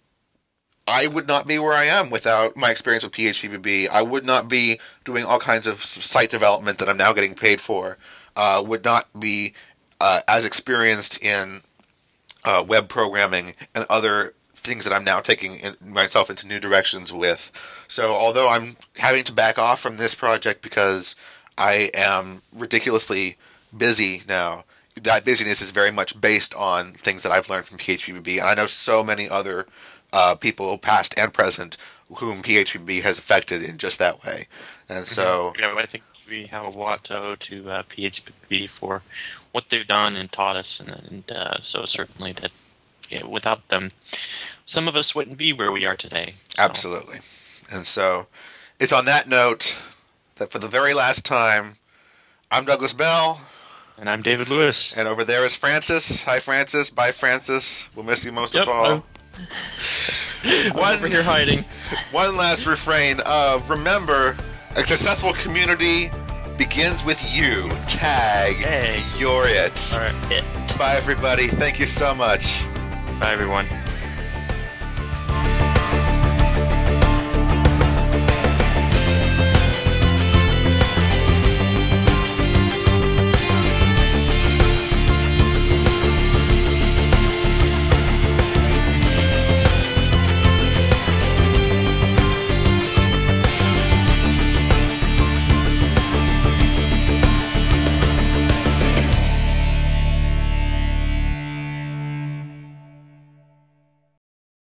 I would not be where I am without my experience with P H P B B. I would not be doing all kinds of site development that I'm now getting paid for. Uh, would not be uh, as experienced in uh, web programming and other things that I'm now taking in myself into new directions with. So although I'm having to back off from this project because I am ridiculously busy now, that busyness is very much based on things that I've learned from P H P B B, and I know so many other uh, people, past and present, whom P H P B B has affected in just that way. And so, yeah, I think we have a lot to owe to uh, P H P B for what they've done and taught us, and, and uh, so certainly that yeah, without them, some of us wouldn't be where we are today. So. Absolutely. And so, it's on that note that for the very last time, I'm Douglas Bell. And I'm David Lewis. And over there is Francis. Hi, Francis. Bye, Francis. We'll miss you most yep, of all. I'm, I'm over here hiding. One last refrain of, remember, a successful community begins with you. Tag. Hey. You're it. All right. Bye, everybody. Thank you so much. Bye, everyone.